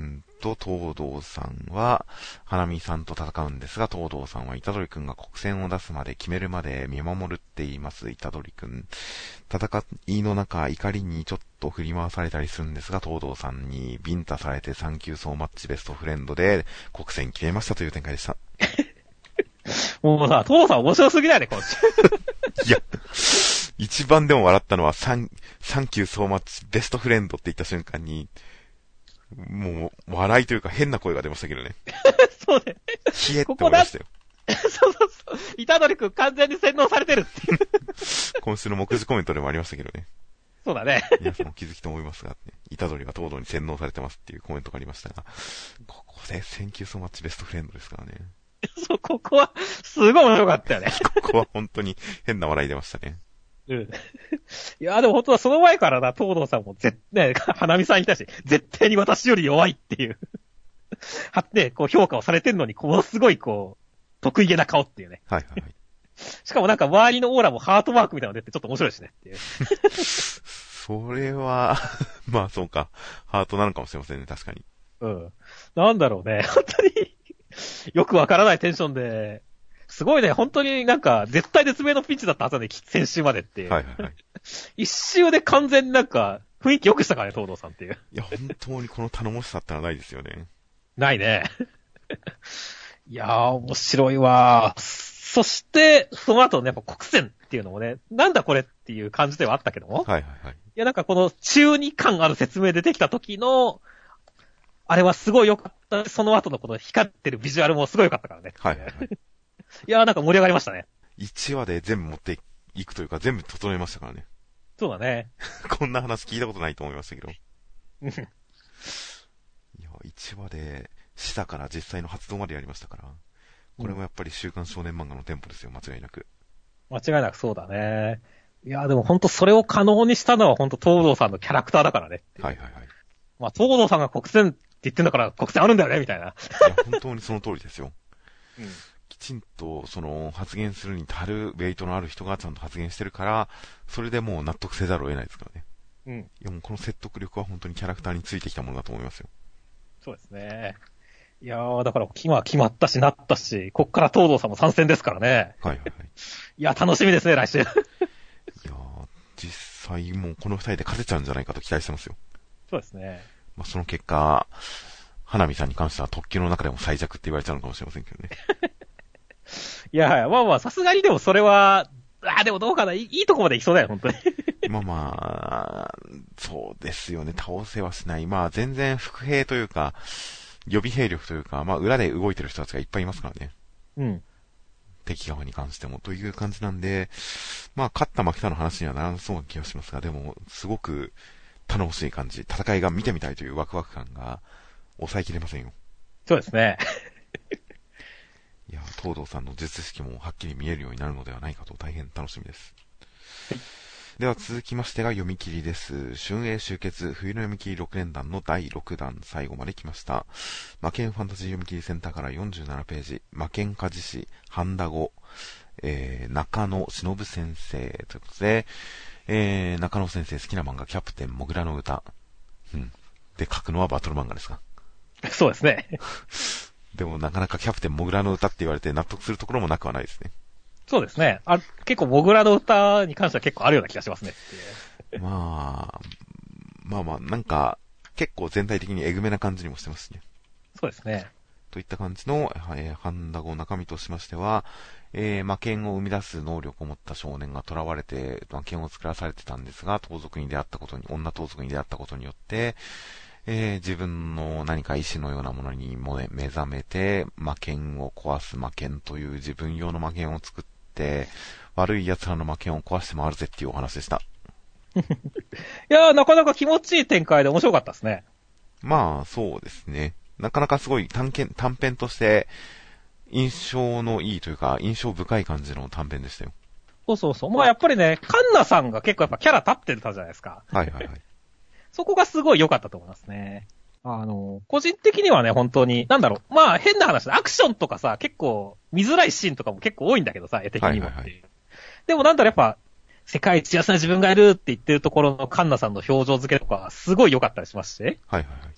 東堂さんは、花見さんと戦うんですが、東堂さんは虎杖くんが国戦を出すまで決めるまで見守るって言います、虎杖くん。戦いの中、怒りにちょっと振り回されたりするんですが、東堂さんにビンタされてサンキューソーマッチベストフレンドで国戦決めましたという展開でした。 もうさ、東堂さん面白すぎないね、こっち。 いや、一番でも笑ったのはサンキューソーマッチベストフレンドって言った瞬間に、もう、笑いというか変な声が出ましたけどね。 そうね。 冷えって思いましたよ。 そうそうそう。虎杖くん完全に洗脳されてるっていう。 今週の目次コメントでもありましたけどね。 そうだね。 皆さんお気づきと思いますが、ね、虎杖が東堂に洗脳されてますっていうコメントがありましたが、ここでセンキューソーマッチベストフレンドですからね。 そう、ここは、すごい面白かったよね。 ここは本当に変な笑い出ましたね。 うん。いや、でも本当はその前からな、東堂さんもね、花見さんに対して、絶対に私より弱いっていう、ね、こう評価をされてんのに、こうすごいこう、得意げな顔っていうね。 はいはいはい。 しかもなんか周りのオーラもハートマークみたいなの出てちょっと面白いしねっていう。 それは、まあそうか。ハートなのかもしれませんね、確かに。 うん。なんだろうね。本当に、よくわからないテンションで、すごいね、本当になんか、絶対絶命のピンチだったはずだね、先週までっていう。 はいはいはい。 一周で完全になんか、雰囲気良くしたからね、東堂さんっていう。 いや、本当にこの頼もしさってのはないですよね。 ないね。いやー、面白いわー。そして、その後ね、やっぱ国戦っていうのもね、なんだこれっていう感じではあったけども。 はいはいはい。 いや、なんかこの中二感ある説明出てきた時の、あれはすごい良かった。その後のこの光ってるビジュアルもすごい良かったからね。 はいはいはい。 いやー、なんか盛り上がりましたね。 1話で全部持っていくというか、全部整えましたからね。 そうだね。 こんな話聞いたことないと思いましたけど。いうんや、1話で、示唆から実際の発動までやりましたから。これもやっぱり週刊少年漫画のテンポですよ、間違いなく。 間違いなくそうだね。いやー、でも本当それを可能にしたのは本当東堂さんのキャラクターだからね。 はいはいはい。 まあ、東堂さんが国戦って言ってんだから国戦あるんだよね、みたいな。 いや、本当にその通りですよ。 うん。 きちんと、発言するに足るウェイトのある人がちゃんと発言してるから、それでもう納得せざるを得ないですからね。 うん。 いや、もうこの説得力は本当にキャラクターについてきたものだと思いますよ。 そうですね。いやー、だから今決まったしなったし、こっから東堂さんも参戦ですからね。 はいはいはい。 いや、楽しみですね、来週。 いや実際もうこの二人で勝てちゃうんじゃないかと期待してますよ。 そうですね。 まあ、その結果、花見さんに関しては特急の中でも最弱って言われちゃうのかもしれませんけどね。 いや、まあまあ、さすがにでもそれは、でもどうかな、いいとこまで行きそうだよ、本当に。 まあ、そうですよね。倒せはしない。まあ、全然伏兵というか、予備兵力というか、まあ、裏で動いてる人たちがいっぱいいますからね。 うん。 敵側に関してもという感じなんで、まあ、勝った負けたの話にはならなそうな気がしますが、でも、すごく頼もしい感じ、戦いが見てみたいというワクワク感が抑えきれませんよ。 そうですね。 いや、東堂さんの術式もはっきり見えるようになるのではないかと大変楽しみです。 はい、 では続きましてが読み切りです。春英集結冬の読み切り6連弾の第6弾最後まで来ました。魔剣ファンタジー読み切りセンターから47ページ、魔剣鍛冶師、半田語、中野忍先生ということで、中野先生好きな漫画キャプテンモグラの歌。うん。で、書くのはバトル漫画ですか。 そうですね。 でもなかなかキャプテンモグラの歌って言われて納得するところもなくはないですね。 そうですね。結構モグラの歌に関しては結構あるような気がしますね。 まあ、なんか、結構全体的にエグめな感じにもしてますね。 そうですね。 といった感じの、ハンダ語中身としましては、魔剣を生み出す能力を持った少年が囚われて魔剣を作らされてたんですが、女盗賊に出会ったことによって、自分の何か意志のようなものにも目覚めて、魔剣を壊す魔剣という自分用の魔剣を作って、悪い奴らの魔剣を壊して回るぜっていうお話でした。 いやー、なかなか気持ちいい展開で面白かったですね。 まあ、そうですね。なかなかすごい短編として印象のいいというか印象深い感じの短編でしたよ。 そう。まあやっぱりね、カンナさんが結構やっぱキャラ立ってたじゃないですか。 はいはいはい。 そこがすごい良かったと思いますね。個人的にはね、本当に、なんだろう、まあ変な話だ。アクションとかさ、結構見づらいシーンとかも結構多いんだけどさ、絵的にもっていう。はいはいはい、でもなんだろう、やっぱ、世界一安な自分がいるって言ってるところのカンナさんの表情付けとか、すごい良かったりしますし。 はいはいはい。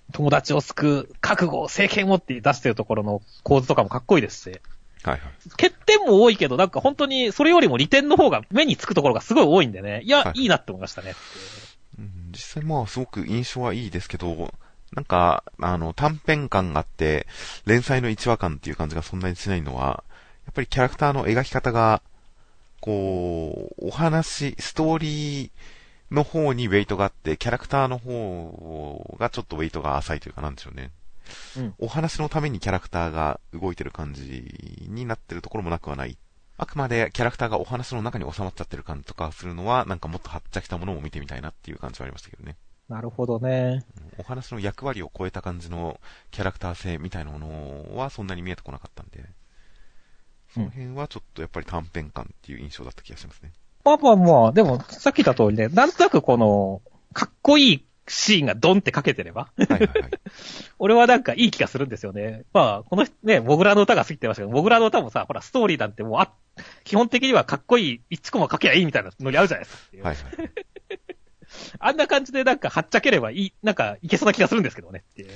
友達を救う、覚悟、政権をって出してるところの構図とかもかっこいいですし。 はいはい。 欠点も多いけど、なんか本当にそれよりも利点の方が目につくところがすごい多いんでね。いや、いいなって思いましたね。 実際まあすごく印象はいいですけど、なんか、短編感があって、連載の1話感っていう感じがそんなにしないのは、やっぱりキャラクターの描き方が、こう、お話、ストーリーの方にウェイトがあって、キャラクターの方がちょっとウェイトが浅いというかなんでしょうね。 うん、 お話のためにキャラクターが動いてる感じになってるところもなくはない。あくまでキャラクターがお話の中に収まっちゃってる感じとかするのは、なんかもっとはっちゃけたものを見てみたいなっていう感じはありましたけどね。 なるほどね。 お話の役割を超えた感じのキャラクター性みたいなものはそんなに見えてこなかったんで、その辺はちょっとやっぱり短編感っていう印象だった気がしますね。 まあまあまあ、でもさっき言った通りね、なんとなくこの、かっこいいシーンがドンってかけてれば。 はいはいはい。 俺はなんかいい気がするんですよね。まあ、このね、モグラの歌が好きって言いましたけど、モグラの歌もさ、ほら、ストーリーなんてもう、基本的にはかっこいい一コマかけりゃいいみたいなのに合うじゃないですかっていう。 はいはい。 あんな感じでなんかはっちゃければいい、なんかいけそうな気がするんですけどねっていう。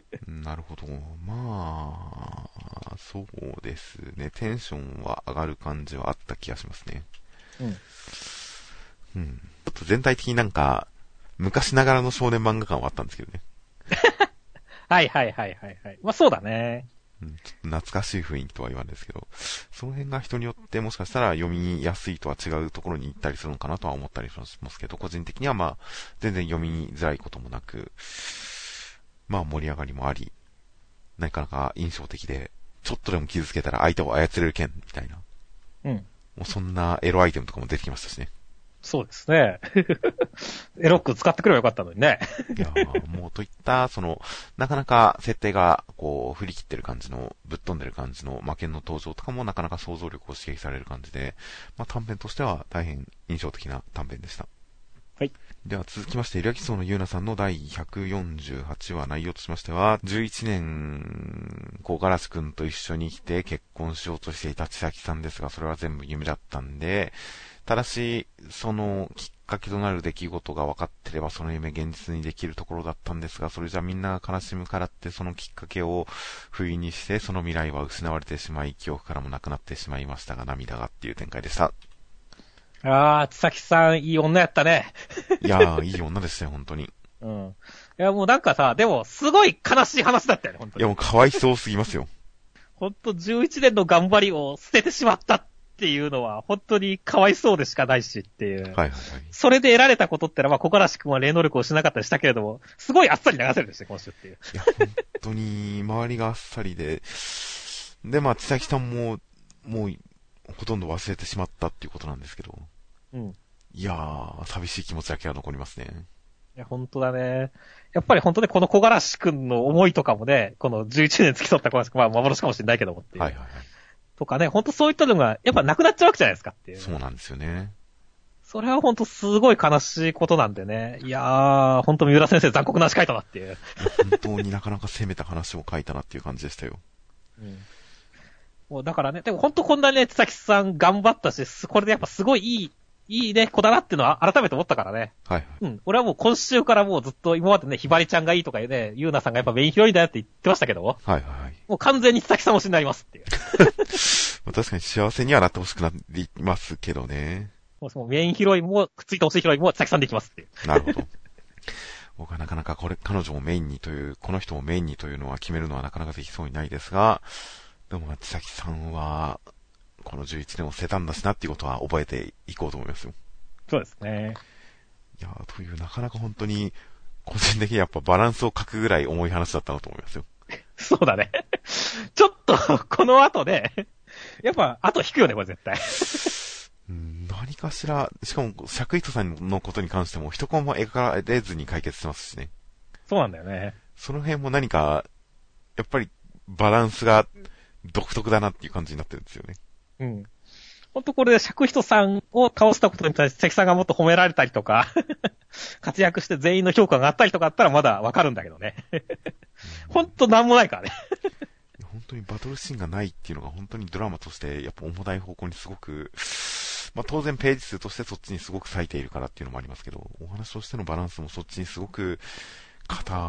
なるほど。まあ、そうですね。テンションは上がる感じはあった気がしますね。 うん。 うん。ちょっと全体的になんか、昔ながらの少年漫画感はあったんですけどね。 はいはいはいはいはい。まあそうだね。 ちょっと懐かしい雰囲気とは言わないですけど、その辺が人によってもしかしたら読みやすいとは違うところに行ったりするのかなとは思ったりしますけど、個人的にはまあ、全然読みづらいこともなく、まあ盛り上がりもあり、なかなか印象的で、ちょっとでも傷つけたら相手を操れる剣みたいな。 うん。 もうそんなエロアイテムとかも出てきましたしね。 そうですね。エロック使ってくればよかったのにね。 いやもうといった、なかなか設定が、こう、振り切ってる感じの、ぶっ飛んでる感じの魔剣の登場とかもなかなか想像力を刺激される感じで、まあ短編としては大変印象的な短編でした。 はい。 では続きまして、イラキソウのユーナさんの第148話内容としましては、11年、こう、ガラス君と一緒に来て結婚しようとしていた千咲さんですが、それは全部夢だったんで、ただし、そのきっかけとなる出来事が分かってればその夢現実にできるところだったんですが、それじゃみんなが悲しむからってそのきっかけを不意にしてその未来は失われてしまい、記憶からもなくなってしまいましたが涙がっていう展開でした。 あー、千咲さんいい女やったね。 いやー、いい女でしたよ、本当に。 うん。いやもうなんかさ、でもすごい悲しい話だったよね、本当に。 いやもうかわいそうすぎますよ。 本当11年の頑張りを捨ててしまったっていうのは、本当にかわいそうでしかないしっていう。 はいはいはい。 それで得られたことってのは、まあ、小柄しくんは霊能力をしなかったりしたけれども、すごいあっさり流せるんですね、今週っていう。 いや、本当に、周りがあっさりで、で、まあ、千咲さんも、もう、ほとんど忘れてしまったっていうことなんですけど。 うん。 いやー、寂しい気持ちだけは残りますね。 いや、本当だね。やっぱり本当ね、この小柄しくんの思いとかもね、この11年付き添った小柄しくん、まあ、幻かもしれないけどもっていう。 はいはいはい。 とかね、本当そういったのが、やっぱなくなっちゃうわけじゃないですかっていう。 そうなんですよね。 それは本当すごい悲しいことなんでね。いやー、本当三浦先生残酷な話書いたなっていう。 本当になかなか攻めた話を書いたなっていう感じでしたよ。 うん。もうだからね、でも本当こんなね、津崎さん頑張ったし、これでやっぱすごいいいね、子だなっていうのは改めて思ったからね。 はいはい。 うん。俺はもう今週からもうずっと今までね、ひばりちゃんがいいとかね、ゆうなさんがやっぱメインヒロインだよって言ってましたけども。 はいはいはい。 もう完全に津崎さん推しになりますっていう。 確かに幸せにはなってほしくなりますけどね。 もうメインヒロインも、くっついてほしいヒロインも津崎さんでいきますっていう。 なるほど。僕はなかなか彼女をメインにという、この人をメインにというのは決めるのはなかなかできそうにないですが、でも千咲さんは、この11年を捨てたんだしなっていうことは覚えていこうと思いますよ。 そうですね。 いやー、というなかなか本当に、個人的にやっぱバランスを書くぐらい重い話だったなと思いますよ。 そうだね。ちょっと、この後で、やっぱ、後引くよね、これ絶対。 何かしら、しかも、尺糸さんのことに関しても、一コマも描かれずに解決してますしね。 そうなんだよね。 その辺も何か、やっぱり、バランスが独特だなっていう感じになってるんですよね。 うん。ほんとこれで尺人さんを倒したことに対して関さんがもっと褒められたりとか、活躍して全員の評価があったりとかあったらまだわかるんだけどね。ほんとなんもないからね。 本当にバトルシーンがないっていうのが本当にドラマとしてやっぱ重たい方向にすごく、まあ当然ページ数としてそっちにすごく割いているからっていうのもありますけど、お話としてのバランスもそっちにすごく偏っ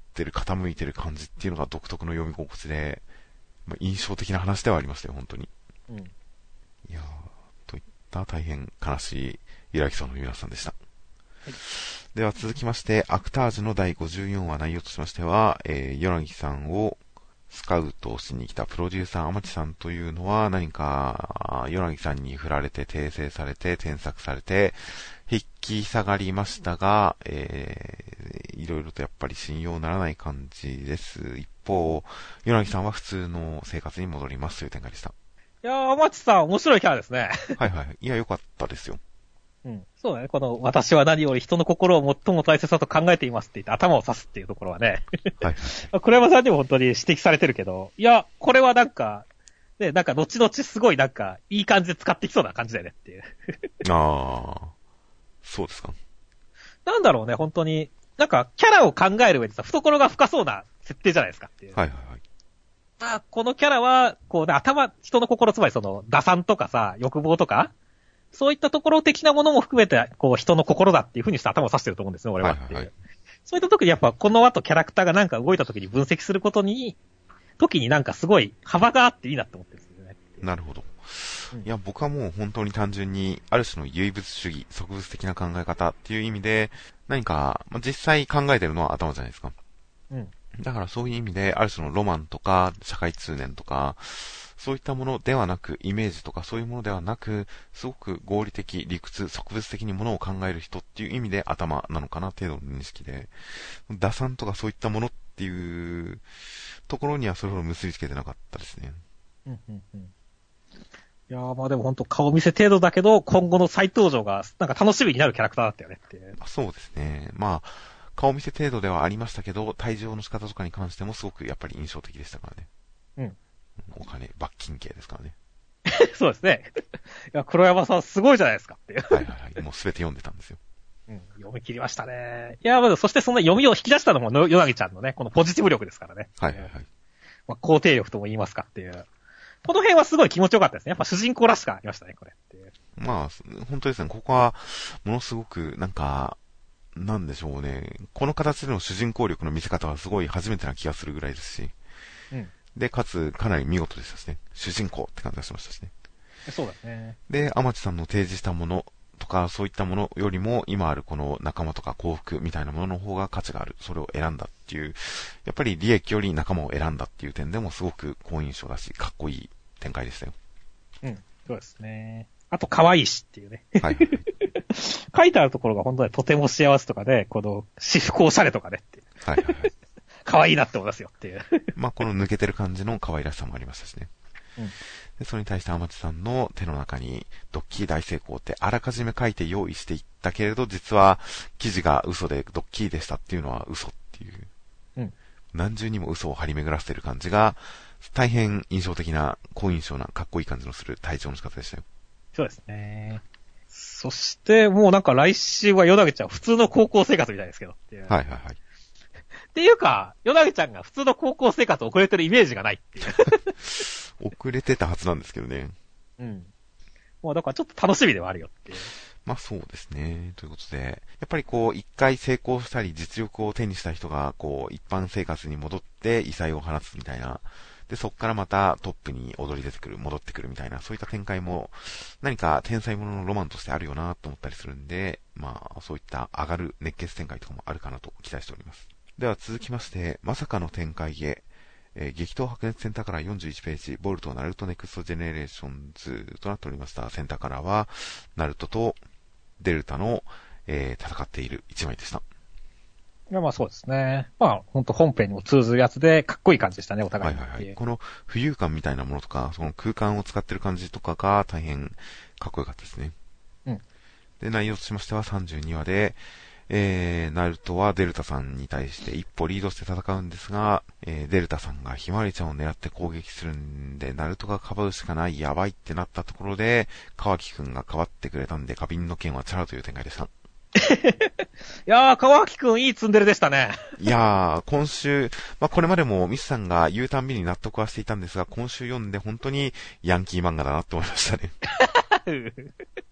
ってる、傾いてる感じっていうのが独特の読み心地で、印象的な話ではありましたよ、本当に。 うん。 いやー、といった大変悲しいゆらぎそうの皆さんでした。はい、では続きまして、アクタージュの第54話内容としましては、ヨナギさんをスカウトしに来たプロデューサーアマチさんというのは何か、ヨナギさんに振られて訂正されて添削されて、引き下がりましたが、いろいろとやっぱり信用ならない感じです。一方、ヨナギさんは普通の生活に戻りますという展開でした。 いやー、アマチさん面白いキャラですね。 はいはい。いや、良かったですよ。 うん。そうだね。この、私は何より人の心を最も大切だと考えていますって言って頭を刺すっていうところはね。はい。黒山さんにも本当に指摘されてるけど、いや、これはなんか、ね、なんか後々すごいなんか、いい感じで使ってきそうな感じだよねっていう。 ああ、そうですか。 なんだろうね、本当に。なんか、キャラを考える上でさ、懐が深そうな設定じゃないですかっていう。 はいはいはい。 このキャラは、こうね、人の心、つまりその、打算とかさ、欲望とか、そういったところ的なものも含めて、こう、人の心だっていう風にして頭を指してると思うんですね、俺は。はいはいはい。そういった時にやっぱ、この後キャラクターがなんか動いた時に分析することに、時になんかすごい幅があっていいなって思ってるんですよね。 なるほど。いや、僕はもう本当に単純に、ある種の唯物主義、植物的な考え方っていう意味で、何か、実際考えてるのは頭じゃないですか。うん。だからそういう意味で、ある種のロマンとか、社会通念とか、そういったものではなく、イメージとかそういうものではなく、すごく合理的、理屈、植物的にものを考える人っていう意味で頭なのかな程度の認識で、打算とかそういったものっていうところにはそれほど結びつけてなかったですね。うんうんうん。 いやーまあでも本当顔見せ程度だけど、今後の再登場がなんか楽しみになるキャラクターだったよねっていう。 そうですね。まあ、顔見せ程度ではありましたけど、退場の仕方とかに関してもすごくやっぱり印象的でしたからね。うん。お金、罰金刑ですからね。 そうですね。いや、黒山さんすごいじゃないですかっていう。 はいはいはい。もうすべて読んでたんですよ。 うん、読み切りましたね。いや、まだそしてその読みを引き出したのもヨナギちゃんのね、このポジティブ力ですからね。 はいはいはい。 まあ、肯定力とも言いますかっていう。この辺はすごい気持ちよかったですね。やっぱ主人公らしくありましたね、これっていう。 まあ、本当ですね。ここは、ものすごく、なんか、なんでしょうね。この形での主人公力の見せ方はすごい初めてな気がするぐらいですし。うん。で、かつ、かなり見事でしたしね。主人公って感じがしましたしね。 そうだね。 で、天地さんの提示したものとか、そういったものよりも、今あるこの仲間とか幸福みたいなものの方が価値がある。それを選んだっていう、やっぱり利益より仲間を選んだっていう点でもすごく好印象だし、かっこいい展開でしたよ。 うん、そうですね。あと、可愛いしっていうね。はい、はい。書いてあるところが本当にとても幸せとかで、この、私服おしゃれとかねっていう。はいはいはい。可愛いなって思いますよっていう。 まあ、この抜けてる感じの可愛らしさもありましたしね。うん。で、それに対して天地さんの手の中に、ドッキリ大成功ってあらかじめ書いて用意していったけれど、実は記事が嘘でドッキリでしたっていうのは嘘っていう。うん。何重にも嘘を張り巡らせてる感じが、大変印象的な、好印象な、かっこいい感じのする退場の仕方でしたよ。 そうですね。そして、もうなんか来週はヨナゲちゃん普通の高校生活みたいですけどっていう。はいはいはい。っていうか、ヨナゲちゃんが普通の高校生活を遅れてるイメージがないっていう。 遅れてたはずなんですけどね。 うん。もうだからちょっと楽しみではあるよっていう。 まあそうですね。ということで、やっぱりこう、一回成功したり実力を手にした人が、こう、一般生活に戻って異彩を放つみたいな。で、そこからまたトップに踊り出てくる、戻ってくるみたいな、そういった展開も、何か天才者のロマンとしてあるよなと思ったりするんで、まあ、そういった上がる熱血展開とかもあるかなと期待しております。では続きまして、まさかの展開へ、激闘白熱センターから41ページ、ボルトナルトネクストジェネレーションズとなっておりましたセンターからは、ナルトとデルタの、戦っている一枚でした。 いや、まあそうですね。まあ、ほんと本編にも通ずるやつで、かっこいい感じでしたね、お互いに。はいはいはい。 この浮遊感みたいなものとか、その空間を使ってる感じとかが大変かっこよかったですね。うん。で、内容としましては32話で、ナルトはデルタさんに対して一歩リードして戦うんですが、デルタさんがひまわりちゃんを狙って攻撃するんで、ナルトがかばうしかない、やばいってなったところで、川木くんがかばってくれたんで、花瓶の剣はチャラという展開でした。 いやー、川木くんいいツンデレでしたね。 いやー、今週、まあ、これまでもミスさんが言うたんびに納得はしていたんですが、今週読んで本当にヤンキー漫画だなって思いましたね。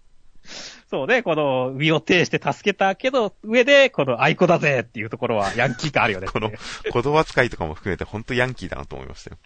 そうね、この、身を挺して助けたけど、上で、この、愛子だぜっていうところは、ヤンキー感あるよね。 この、言葉遣いとかも含めて、ほんとヤンキーだなと思いましたよ。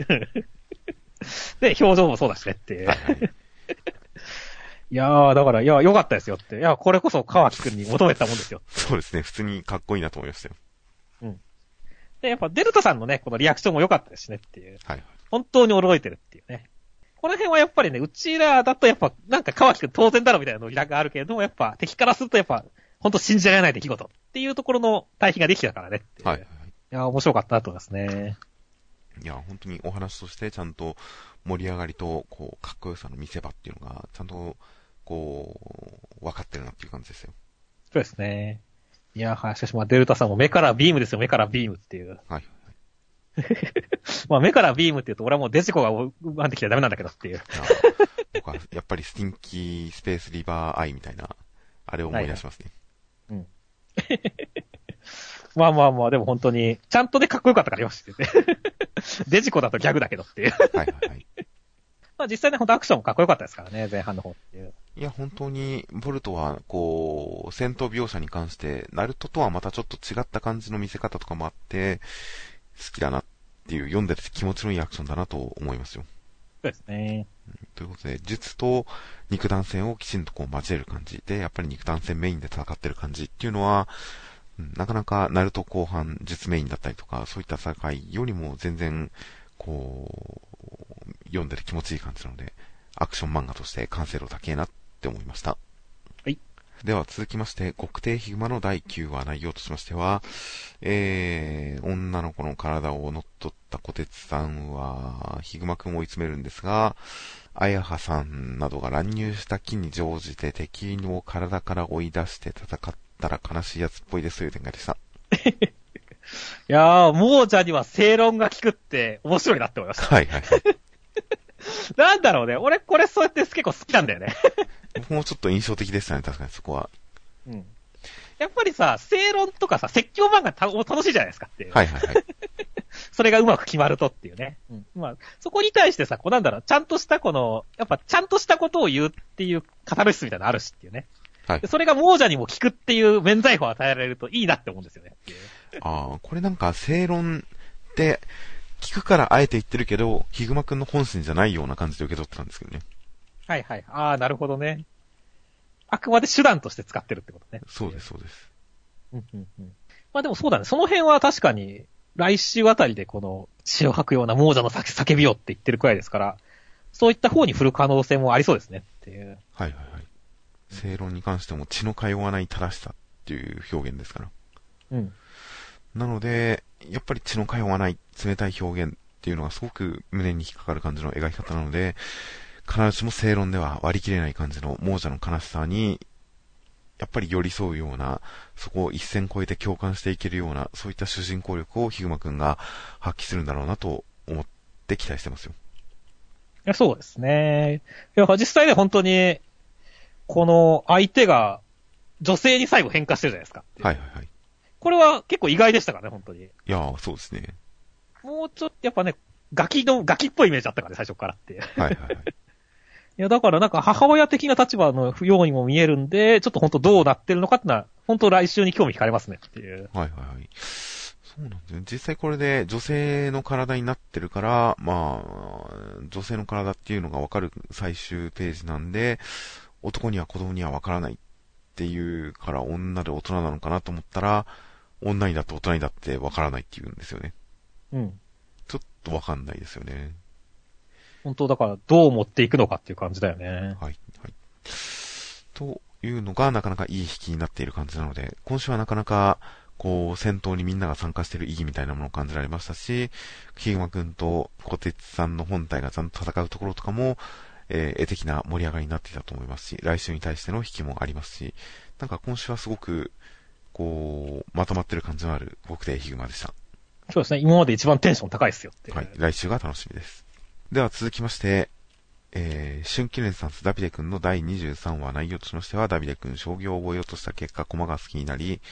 で、表情もそうだしねっていう。 はいはい。 いやー、だから、いや、良かったですよって。いや、これこそ、川木くんに求めたもんですよ。 そうですね。普通にかっこいいなと思いましたよ。 うん。で、やっぱ、デルタさんのね、このリアクションも良かったですしねっていう。 はいはい。 本当に驚いてるっていうね。この辺はやっぱりね、うちらだとやっぱ、なんか川木くん当然だろみたいなノリがあるけれども、やっぱ、敵からするとやっぱ、本当信じられない出来事っていうところの対比ができたからねっていう。 はいはい。 いや、面白かったなと思いますね。 いや、本当にお話としてちゃんと盛り上がりと、こう、かっこよさの見せ場っていうのが、ちゃんと、こう、分かってるなっていう感じですよ。 そうですね。いや、しかしまあデルタさんも目からビームですよ、目からビームっていう。 はい。 まあ目からビームって言うと俺はもうデジコが浮かんできたらダメなんだけどっていう。 僕はやっぱりスティンキースペースリバーアイみたいな、あれを思い出しますね。 はいはい、うん。まあまあまあ、でも本当に、ちゃんとね、かっこよかったから言いましたね。デジコだとギャグだけどっていう。 はいはいはい。 まあ実際ね、ほんとアクションもかっこよかったですからね、前半の方っていう。 いや、本当に、ボルトは、こう、戦闘描写に関して、ナルトとはまたちょっと違った感じの見せ方とかもあって、好きだなっていう、読んでて気持ちのいいアクションだなと思いますよ。 そうですね。 ということで、術と肉弾戦をきちんとこう交える感じで、やっぱり肉弾戦メインで戦ってる感じっていうのは、なかなかナルト後半術メインだったりとか、そういった戦いよりも全然、こう、読んでて気持ちいい感じなので、アクション漫画として完成度高いなって思いました。 はい。 では続きまして、極低ヒグマの第9話内容としましては、女の子の体を乗っ取った小鉄さんは、ヒグマくんを追い詰めるんですが、あやはさんなどが乱入した機に乗じて敵を体から追い出して戦ったら悲しいやつっぽいですという展開でした。 いやー、亡者には正論が効くって面白いなって思いました。 はいはいはい。 なんだろうね。俺これそうやって結構好きなんだよね。 僕もちょっと印象的でしたね、確かにそこは。 うん。やっぱりさ、正論とかさ、説教漫画楽しいじゃないですかっていう。 はいはいはい。 それがうまく決まるとっていうね。うん。まあ、そこに対してさ、こうなんだろう、ちゃんとしたこの、やっぱちゃんとしたことを言うっていうカタルシスみたいなのあるしっていうね。はい。それが亡者にも効くっていう免罪符を与えられるといいなって思うんですよね。 ああ、これなんか正論って聞くからあえて言ってるけど、ヒグマくんの本心じゃないような感じで受け取ってたんですけどね。 はいはい。ああ、なるほどね。あくまで手段として使ってるってことね。 そうです、そうです。 うんうんうん。まあでもそうだね。その辺は確かに、来週あたりでこの血を吐くような亡者の叫びよって言ってるくらいですから、そういった方に振る可能性もありそうですねっていう。 はいはいはい。正論に関しても血の通わない正しさっていう表現ですから。 うん。 なので、やっぱり血の通わない冷たい表現っていうのがすごく胸に引っかかる感じの描き方なので、必ずしも正論では割り切れない感じの亡者の悲しさに、やっぱり寄り添うような、そこを一線越えて共感していけるような、そういった主人公力をヒグマくんが発揮するんだろうなと思って期待してますよ。 いや、そうですね。いや、実際ね、本当に、この相手が女性に最後変化してるじゃないですか。 はいはいはい。 これは結構意外でしたからね、本当に。いやー、そうですね。 もうちょっと、やっぱね、ガキっぽいイメージあったからね、最初からって。 はいはいはい。 いや、だからなんか母親的な立場のようにも見えるんで、ちょっと本当どうなってるのかってのは、本当来週に興味惹かれますねっていう。 はいはいはい。そうなんですよ。実際これで女性の体になってるから、まあ、女性の体っていうのがわかる最終ページなんで、男には子供にはわからないっていうから女で大人なのかなと思ったら、女にだって大人にだってわからないっていうんですよね。 うん。 ちょっとわかんないですよね。 本当だからどう持っていくのかっていう感じだよね。はい。 はい。というのがなかなかいい引きになっている感じなので、今週はなかなかこう戦闘にみんなが参加している意義みたいなものを感じられましたし、ヒグマくんと小鉄さんの本体がちゃんと戦うところとかも、絵的な盛り上がりになっていたと思いますし、来週に対しての引きもありますし、なんか今週はすごくこうまとまってる感じのある極低ヒグマでした。 そうですね。今まで一番テンション高いですよって。 はい。来週が楽しみです。では続きまして、春季レンサンスダビデ君の第23話内容としましては、ダビデ君将棋を覚えようとした結果、駒が好きになり、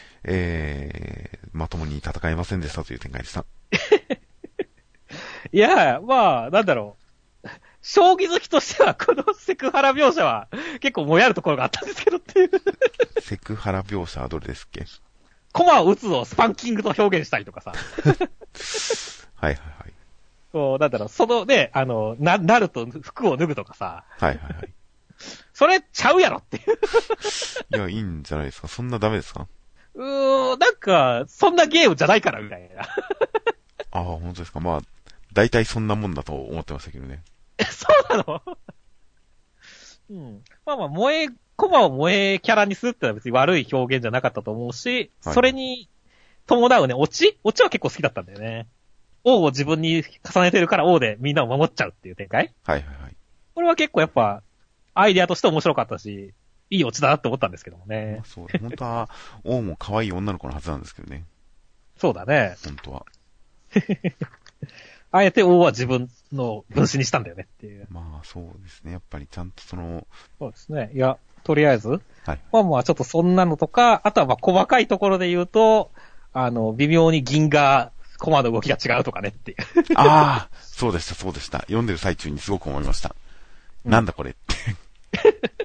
まともに戦えませんでしたという展開でした。 いや、まあ、なんだろう。 将棋好きとしては、このセクハラ描写は結構もやるところがあったんですけどっていう。 セクハラ描写はどれですっけ？ 駒を打つをスパンキングと表現したりとかさ。 はいはいはい。 こう、なんだろう、そのね、なると服を脱ぐとかさ。 はいはいはい。 それちゃうやろっていう。 いや、いいんじゃないですか。そんなダメですか？ なんか、そんなゲームじゃないからみたいな。 ああ、本当ですか。まあ、大体そんなもんだと思ってましたけどね。 そうなの？うん。まあまあ、コマを萌えキャラにするってのは別に悪い表現じゃなかったと思うし、はい、それに伴うね、オチは結構好きだったんだよね。王を自分に重ねてるから王でみんなを守っちゃうっていう展開？ はいはいはい。 これは結構やっぱ、アイデアとして面白かったし、いいオチだなって思ったんですけどもね。 そう、本当は、王も可愛い女の子のはずなんですけどね。 そうだね。 本当は。 あえて王は自分の分身にしたんだよねっていう。 まあそうですね。やっぱりちゃんとそうですね。いや、とりあえず。 はい。 まあまあちょっとそんなのとか、あとはまあ細かいところで言うと、微妙に銀が、コマの動きが違うとかねっていう。 ああ、そうでした、そうでした。読んでる最中にすごく思いました。なんだこれって。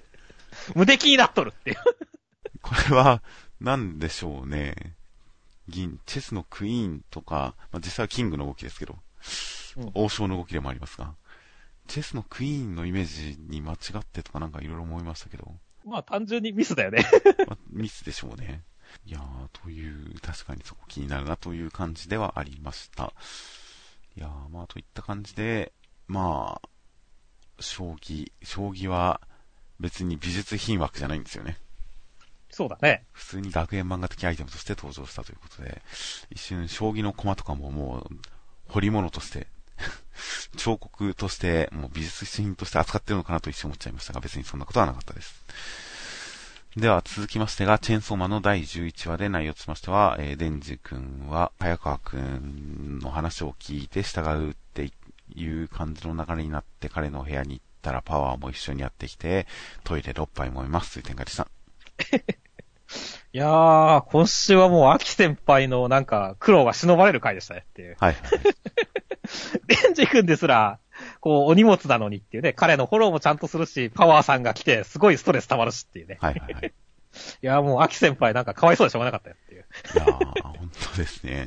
無敵になっとるっていう。 これは、なんでしょうね。チェスのクイーンとか、まあ、実際はキングの動きですけど、王将の動きでもありますが、チェスのクイーンのイメージに間違ってとかなんかいろいろ思いましたけど。 まあ単純にミスだよね。 まあ、ミスでしょうね。いやー、という、確かにそこ気になるなという感じではありました。いやー、まあといった感じで、まあ、将棋は別に美術品枠じゃないんですよね。 そうだね。 普通に学園漫画的アイテムとして登場したということで、一瞬将棋の駒とかももう、彫り物として、彫刻として、もう美術品として扱ってるのかなと一瞬思っちゃいましたが、別にそんなことはなかったです。では続きましてが、チェーンソーマンの第11話で内容としましては、デンジ君は早川君の話を聞いて従うっていう感じの流れになって彼の部屋に行ったらパワーも一緒にやってきて、トイレ6杯もいますという展開でした。 いやー、今週はもう秋先輩のなんか苦労が忍ばれる回でしたねっていう。 はいはい。 デンジ君ですら、こう、お荷物なのにっていうね、彼のフォローもちゃんとするし、パワーさんが来て、すごいストレス溜まるしっていうね。 はいはいはい。 いや、もう、秋先輩なんかかわいそうでしょうがなかったよっていう。 いやー、本当ですね。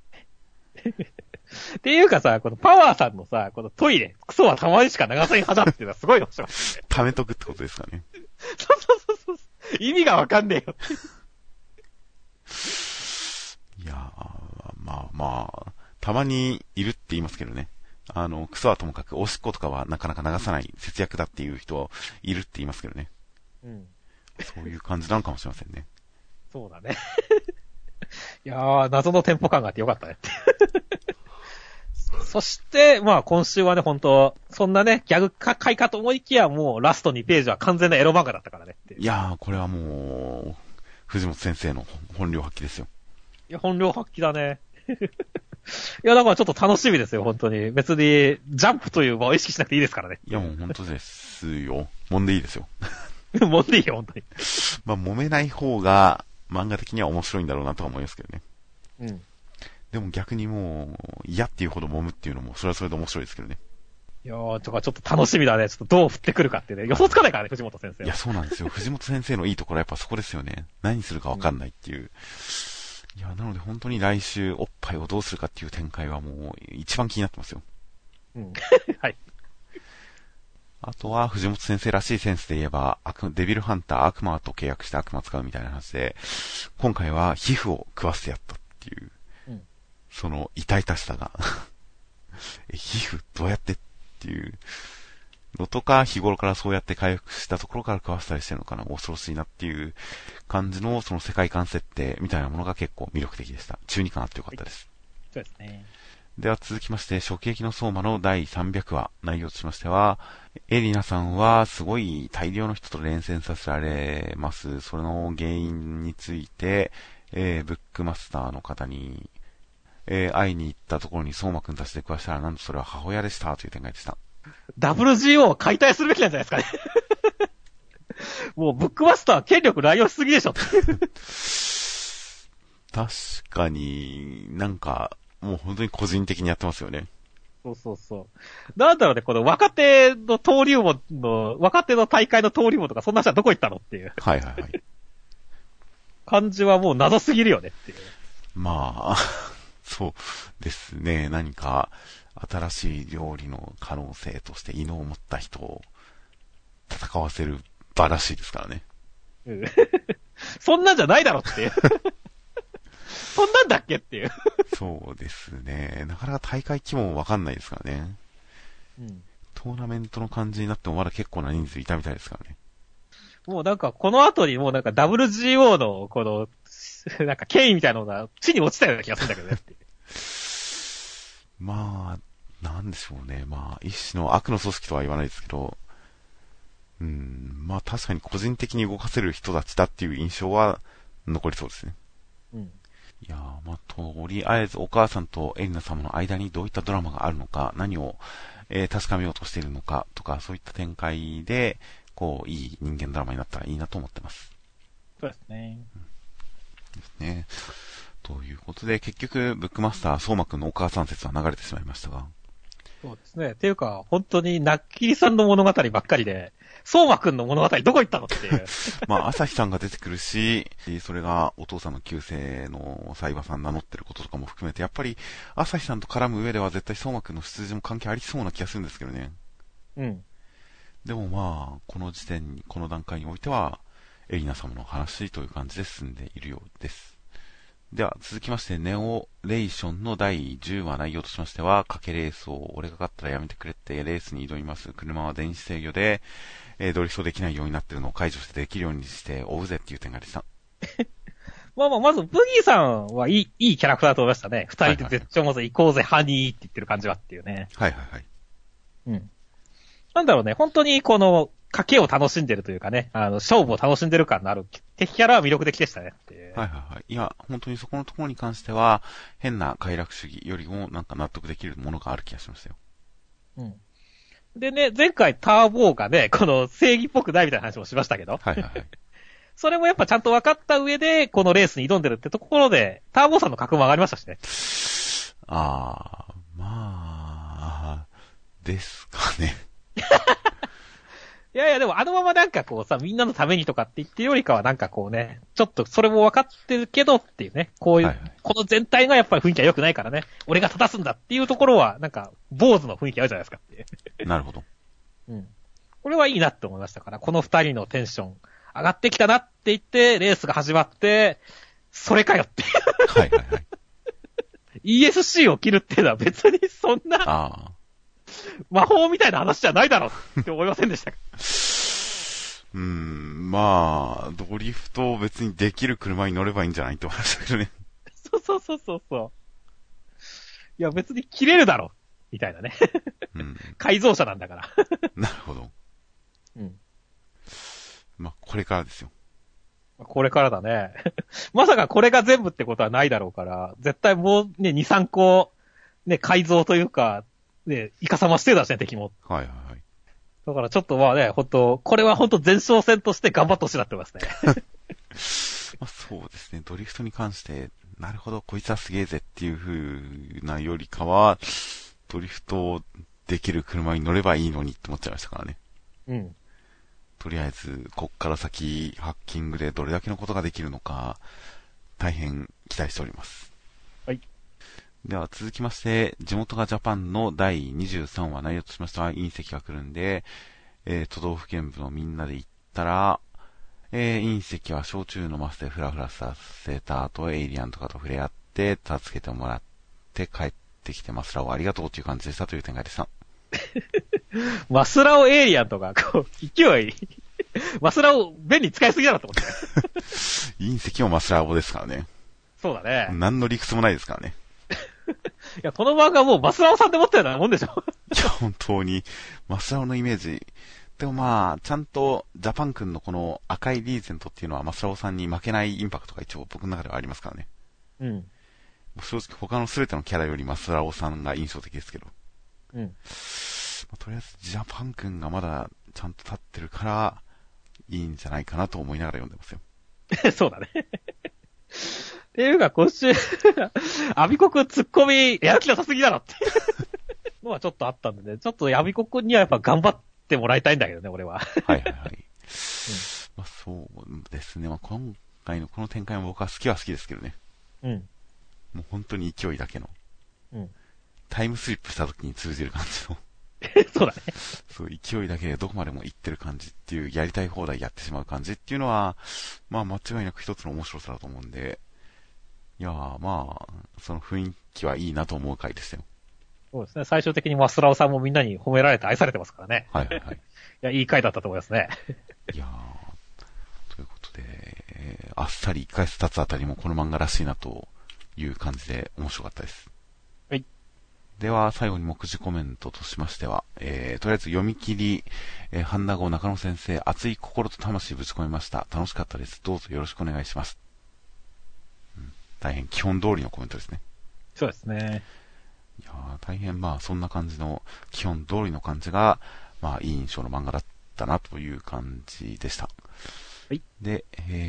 っていうかさ、このパワーさんのさ、このトイレ、クソはたまにしか流さん派だっていうのはすごい面白い、ね。 溜めとくってことですかね。 そう。意味がわかんねえよ。 いやー、まあ、たまにいるって言いますけどね。クソはともかく、おしっことかはなかなか流さない節約だっていう人いるって言いますけどね。 うん。 そういう感じなのかもしれませんね。 そうだね。いやー、謎のテンポ感があってよかったねって。そして、まあ今週はね、本当そんなね、ギャグ回かと思いきや、もうラスト2ページは完全なエロ漫画だったからねって。 いやー、これはもう、藤本先生の本領発揮ですよ。 いや、本領発揮だね。いや、だからちょっと楽しみですよ、本当に。別に、ジャンプという場を意識しなくていいですからね。 いや、もう本当ですよ。揉んでいいですよ。 揉んでいいよ、本当に。 まあ、揉めない方が、漫画的には面白いんだろうなとは思いますけどね。 うん。 でも逆にもう、嫌っていうほど揉むっていうのも、それはそれで面白いですけどね。 いやー、ちょっと楽しみだね。ちょっとどう振ってくるかってね。予想つかないからね、藤本先生。 いや、そうなんですよ。藤本先生のいいところはやっぱそこですよね。何するかわかんないっていう。いや、なので本当に来週おっぱいをどうするかっていう展開はもう一番気になってますよ。 うん。はい。 あとは藤本先生らしいセンスで言えば、デビルハンター悪魔と契約して悪魔使うみたいな話で、今回は皮膚を食わせてやったっていう、うん、その痛々しさが皮膚どうやってっていうのとか、日頃からそうやって回復したところから食わせたりしてるのかな、恐ろしいなっていう感じのその世界観設定みたいなものが結構魅力的でした。中二感あってよかったです。 そうですね。 では続きまして、初撃の相馬の第300話、内容としましては、エリナさんはすごい大量の人と連戦させられます。その原因について、ブックマスターの方に、会いに行ったところに相馬くんたちで食わしたら、なんとそれは母親でしたという展開でした。 WGO を解体するべきなんじゃないですかね。もうブックマスター権力乱用しすぎでしょ。 確かになんか、もう本当に個人的にやってますよね。 そうそうそう。なんだろうね、この若手の登竜門の、若手の大会の登竜門とかそんな人はどこ行ったのっていうはいはいはい。 感じはもう謎すぎるよねっていう。 まあ、そうですね。何か新しい料理の可能性として異能を持った人を戦わせる場らしいですからね。 うん、そんなんじゃないだろっていう。そんなんだっけっていう。 そうですね。なかなか大会規模もわかんないですからね。 うん、 トーナメントの感じになってもまだ結構な人数いたみたいですからね。 もうなんかこの後にもうなんか WGO のこの、なんか権威みたいなのが地に落ちたような気がするんだけどねっていう。 まあ、なんでしょうね。まあ、一種の悪の組織とは言わないですけど、まあ確かに個人的に動かせる人たちだっていう印象は残りそうですね。 うん。 いやー、まあ、とりあえずお母さんとエリナ様の間にどういったドラマがあるのか、何を、確かめようとしているのかとか、そういった展開で、こう、いい人間ドラマになったらいいなと思ってます。 そうですね。 ですね。ということで、結局、ブックマスター、相馬くんのお母さん説は流れてしまいましたが。 そうですね。っていうか、本当に、ナッキリさんの物語ばっかりで、相馬くんの物語どこ行ったのっていう。 まあ、朝日さんが出てくるし、それがお父さんの旧姓のサイバさん名乗ってることとかも含めて、やっぱり、朝日さんと絡む上では絶対相馬くんの出自も関係ありそうな気がするんですけどね。 うん。 でもまあ、この時点に、この段階においては、エリナ様の話という感じで進んでいるようです。では、続きまして、ネオレーションの第10話内容としましては、賭けレースを俺が勝ったらやめてくれってレースに挑みます。車は電子制御で、ドリフトできないようになってるのを解除してできるようにして追うぜっていう展開でした。 まあまあ、まず、ブギーさんはいいキャラクターだと思いましたね。二人で絶頂まず行こうぜ、ハニーって言ってる感じはっていうね。 はいはいはい。 うん。なんだろうね、本当にこの、賭けを楽しんでるというかね、勝負を楽しんでる感のある敵キャラは魅力的でしたねっていう。 はいはいはい。いや、本当にそこのところに関しては、変な快楽主義よりもなんか納得できるものがある気がしましたよ。 うん。でね、前回ターボーがね、この正義っぽくないみたいな話もしましたけど。 はいはいはい。 それもやっぱちゃんと分かった上で、このレースに挑んでるってところで、ターボーさんの格も上がりましたしね。 まあ、ですかね。 いやいや、でもあのままなんかこうさ、みんなのためにとかって言ってるよりかはなんかこうね、ちょっとそれも分かってるけどっていうね、こういう、 はいはい、 この全体がやっぱり雰囲気は良くないからね、俺が正すんだっていうところは、なんか、坊主の雰囲気あるじゃないですかっていう。 なるほど。 うん。これはいいなって思いましたから、この二人のテンション上がってきたなって言って、レースが始まって、それかよっていう。 はいはいはい。 ESC を切るっていうのは別にそんな、魔法みたいな話じゃないだろうって思いませんでしたか？ まあ、ドリフトを別にできる車に乗ればいいんじゃないって思いましたけどね。 そう。いや別に切れるだろみたいなね。改造車なんだから。 なるほど。 うん。 まあ、これからですよ。 これからだね。まさかこれが全部ってことはないだろうから、絶対もうね、2、3個、ね、改造というか、ね、イカサマしてるだしね、敵も。 はいはいはい。 だからちょっとまあね、これは本当前哨戦として頑張ってほしいなってますね。 まあ、そうですね、ドリフトに関して、なるほど、こいつはすげえぜっていう風なよりかは、ドリフトできる車に乗ればいいのにって思っちゃいましたからね。 うん。 とりあえず、こっから先、ハッキングでどれだけのことができるのか、大変期待しております。 はい。 では続きまして、地元がジャパンの第23話内容としましては、隕石が来るんで、都道府県部のみんなで行ったら、隕石は焼酎飲ませてフラフラさせた後、エイリアンとかと触れ合って、助けてもらって帰ってきてマスラオありがとうという感じでしたという展開でした。 マスラオエイリアンとか、こう、勢い、マスラオ便利使いすぎだなと思って。 隕石もマスラオですからね。 そうだね。 何の理屈もないですからね。 いや、この漫画もうマスラオさんで持ってるようなもんでしょ。 いや、本当に、マスラオのイメージ。でもまあ、ちゃんと、ジャパン君のこの赤いリーゼントっていうのはマスラオさんに負けないインパクトが一応僕の中ではありますからね。 うん。 正直他の全てのキャラよりマスラオさんが印象的ですけど。 うん。 とりあえず、ジャパン君がまだちゃんと立ってるから、いいんじゃないかなと思いながら読んでますよ。 そうだね。っていうか、今週、アビコ君ツッコミ、やる気なさすぎだろって。 のはちょっとあったんでね、ちょっと闇子くんにはやっぱ頑張ってもらいたいんだけどね、俺は。 はいはいはい。まあそうですね。まあ今回のこの展開も僕は好きですけどね。 うん。 もう本当に勢いだけの。 うん。 タイムスリップした時に通じる感じの。 そうだね。 そう、勢いだけでどこまでも行ってる感じっていう、やりたい放題やってしまう感じっていうのは、まあ間違いなく一つの面白さだと思うんで、いやーまあ、その雰囲気はいいなと思う回でしたよ。 そうですね。最終的にマスラオさんもみんなに褒められて愛されてますからね。 はいはいはい。 いや、いい回だったと思いますね。 いやー、ということで、あっさり1回2つあたりもこの漫画らしいなという感じで面白かったです。 はい。 では、最後に目次コメントとしましては、とりあえず読み切り、半田号中野先生、熱い心と魂ぶち込みました。楽しかったです。どうぞよろしくお願いします。大変基本通りのコメントですね。 そうですね。 いやー大変まあそんな感じの基本通りの感じが、まあいい印象の漫画だったなという感じでした。 はい。 で、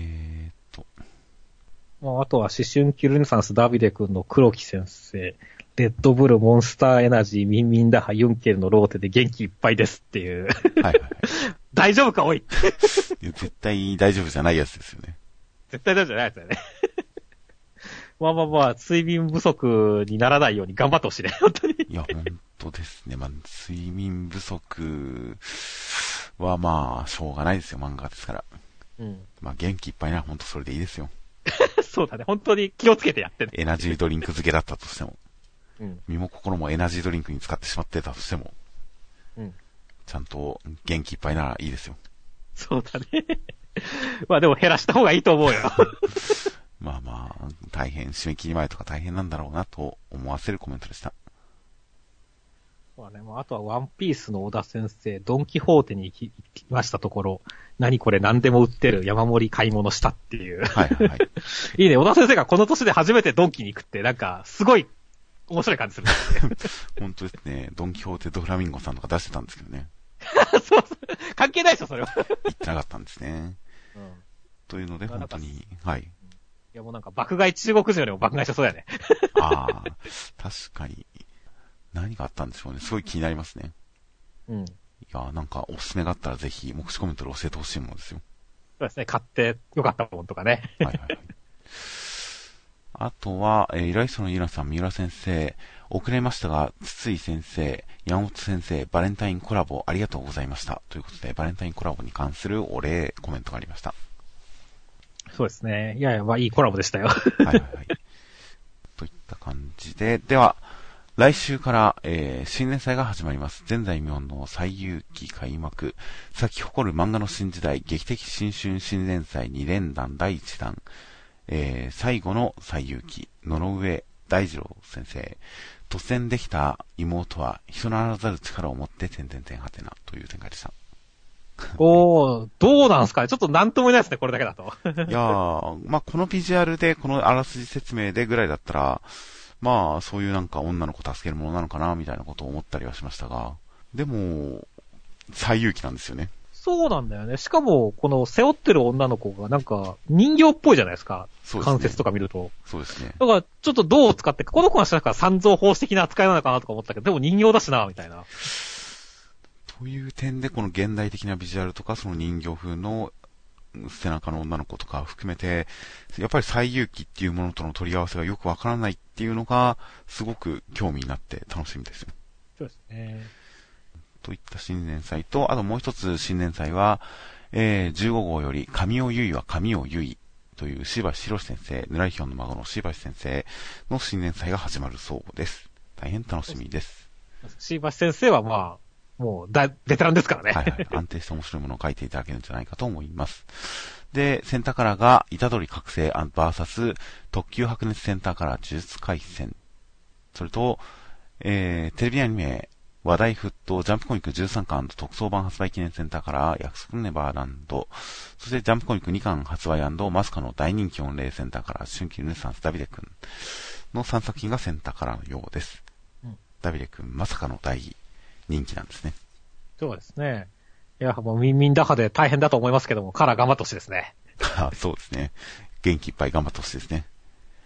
もうあとは思春期ルネサンスダビデ君の黒木先生、レッドブル、モンスターエナジー、ミンミンダハ、ユンケルのローテで元気いっぱいですっていう。 はいはいはい。 大丈夫かおい絶対大丈夫じゃないやつですよね。 絶対大丈夫じゃないやつだよね。まあまあまあ、睡眠不足にならないように頑張ってほしいね、本当に。 いや、本当ですね。まあ、睡眠不足はまあ、しょうがないですよ、漫画ですから。 うん。 まあ、元気いっぱいなら本当それでいいですよ。 そうだね、本当に気をつけてやってね。 エナジードリンク漬けだったとしても。 うん。 身も心もエナジードリンクに使ってしまってたとしても。 うん。 ちゃんと元気いっぱいならいいですよ。 そうだね。まあでも減らした方がいいと思うよ。 まあまあ、大変、締め切り前とか大変なんだろうなと思わせるコメントでした。 まあね、あとはワンピースの小田先生、ドンキホーテに行きましたところ、何これ何でも売ってる山盛り買い物したっていう。 はいはいはい。 いいね、小田先生がこの年で初めてドンキに行くって、なんか、すごい、面白い感じする、ね。 本当ですね、ドンキホーテドフラミンゴさんとか出してたんですけどね。 そうそう。関係ないでしょ、それは。 言ってなかったんですね。うん。というので、本当に、はい。 いやもうなんか爆買い中国人よりも爆買いしそうやね。 ああ、確かに。何があったんでしょうね。すごい気になりますね。 うん。 いやなんかおすすめがあったらぜひ、目視コメントで教えてほしいものですよ。 そうですね。買ってよかったもんとかね。 はいはいはい。あとは、イライストのイラさん、三浦先生、遅れましたが、筒井先生、山本先生、バレンタインコラボありがとうございました。ということで、バレンタインコラボに関するお礼コメントがありました。 そうですね。いやいや、まあいいコラボでしたよ。 はいはいはい。といった感じで、では、来週から、新連載が始まります。前代未聞の最有機開幕。咲き誇る漫画の新時代、劇的新春新連載2連弾第1弾。最後の最有機、野々上大二郎先生。突然できた妹は人ならざる力を持ってはてなという展開でした。 おー、どうなんすかね、ちょっとなんとも言えないですね、これだけだと。 いやー、まあ、このビジュアルで、このあらすじ説明でぐらいだったら、まあ、そういうなんか女の子助けるものなのかな、みたいなことを思ったりはしましたが、でも、最有機なんですよね。 そうなんだよね。しかも、この背負ってる女の子がなんか人形っぽいじゃないですか。そうですね。関節とか見ると。 そうですね。 だから、ちょっとどう使って、この子はなんか三蔵法師的な扱いなのかなとか思ったけど、でも人形だしな、みたいな。 という点で、この現代的なビジュアルとか、その人形風の背中の女の子とか含めて、やっぱり最有機っていうものとの取り合わせがよくわからないっていうのが、すごく興味になって楽しみですよ。 そうですね。 といった新年祭と、あともう一つ新年祭は、15号より、神尾結衣は神尾結衣という柴橋博先生、ぬらいひょんの孫の柴橋先生の新年祭が始まるそうです。大変楽しみです。 柴橋先生はまあ、もうベテランですからね。 はいはい。安定して面白いものを書いていただけるんじゃないかと思います。で、センターカラーが、虎杖覚醒VS 特急白熱センターカラー呪術回戦。それと、テレビアニメ、話題沸騰ジャンプコミック13巻特装版発売記念センターカラー約束のネバーランド。そしてジャンプコミック2巻発売&マスカの大人気御礼センターカラー春季ルネサンスダビデ君の3作品がセンターカラーのようです。うん、ダビデ君まさかの大人気なんですね。 そうですね。いや、もうミンミン打破で大変だと思いますけども、カラー頑張ってほしいですね。 そうですね。元気いっぱい頑張ってほしいですね。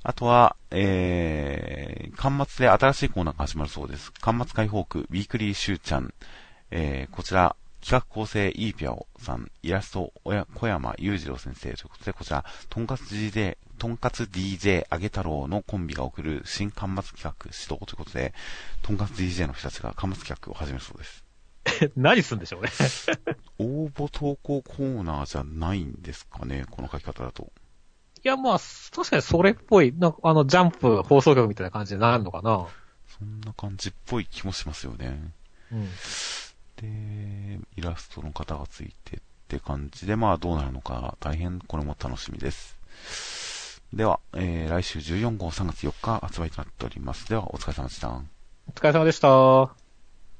あとは、端末で新しいコーナーが始まるそうです。端末解放区、ウィークリーシューちゃん。こちら、企画構成、イーピャオさん、イラスト、小山裕次郎先生ということで、こちら、とんかつ DJ あげ太郎のコンビが送る新端末企画始動ということで、とんかつ DJ の人たちが端末企画を始めるそうです。 何すんでしょうね。 応募投稿コーナーじゃないんですかね、この書き方だと。 いや、まあ、確かにそれっぽい、ジャンプ放送局みたいな感じになるのかな。 そんな感じっぽい気もしますよね。 うん。 で、イラストの方がついてって感じで、まあどうなるのか大変これも楽しみです。では、来週14号3月4日発売となっております。では、お疲れ様でした。 お疲れ様でした。